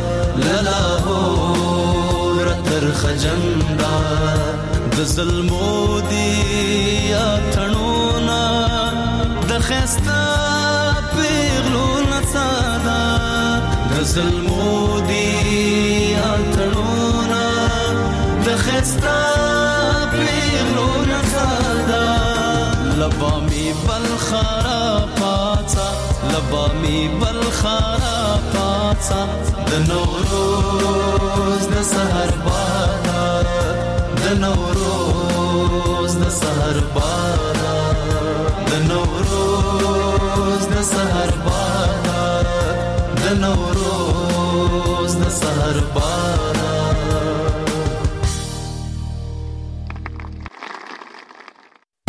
للاهور تر خجندا د ظلمو دی اتنونا د خستا پیغلو نڅادا د ظلمو دی اتنونا د خستا پیغلو نڅادا لبامی بلخرا پاتا لبامی بلخرا پاتا د نوروز د سحر بادا د نوروز د سحر بادا د نوروز د سحر بادا د نوروز د سحر بادا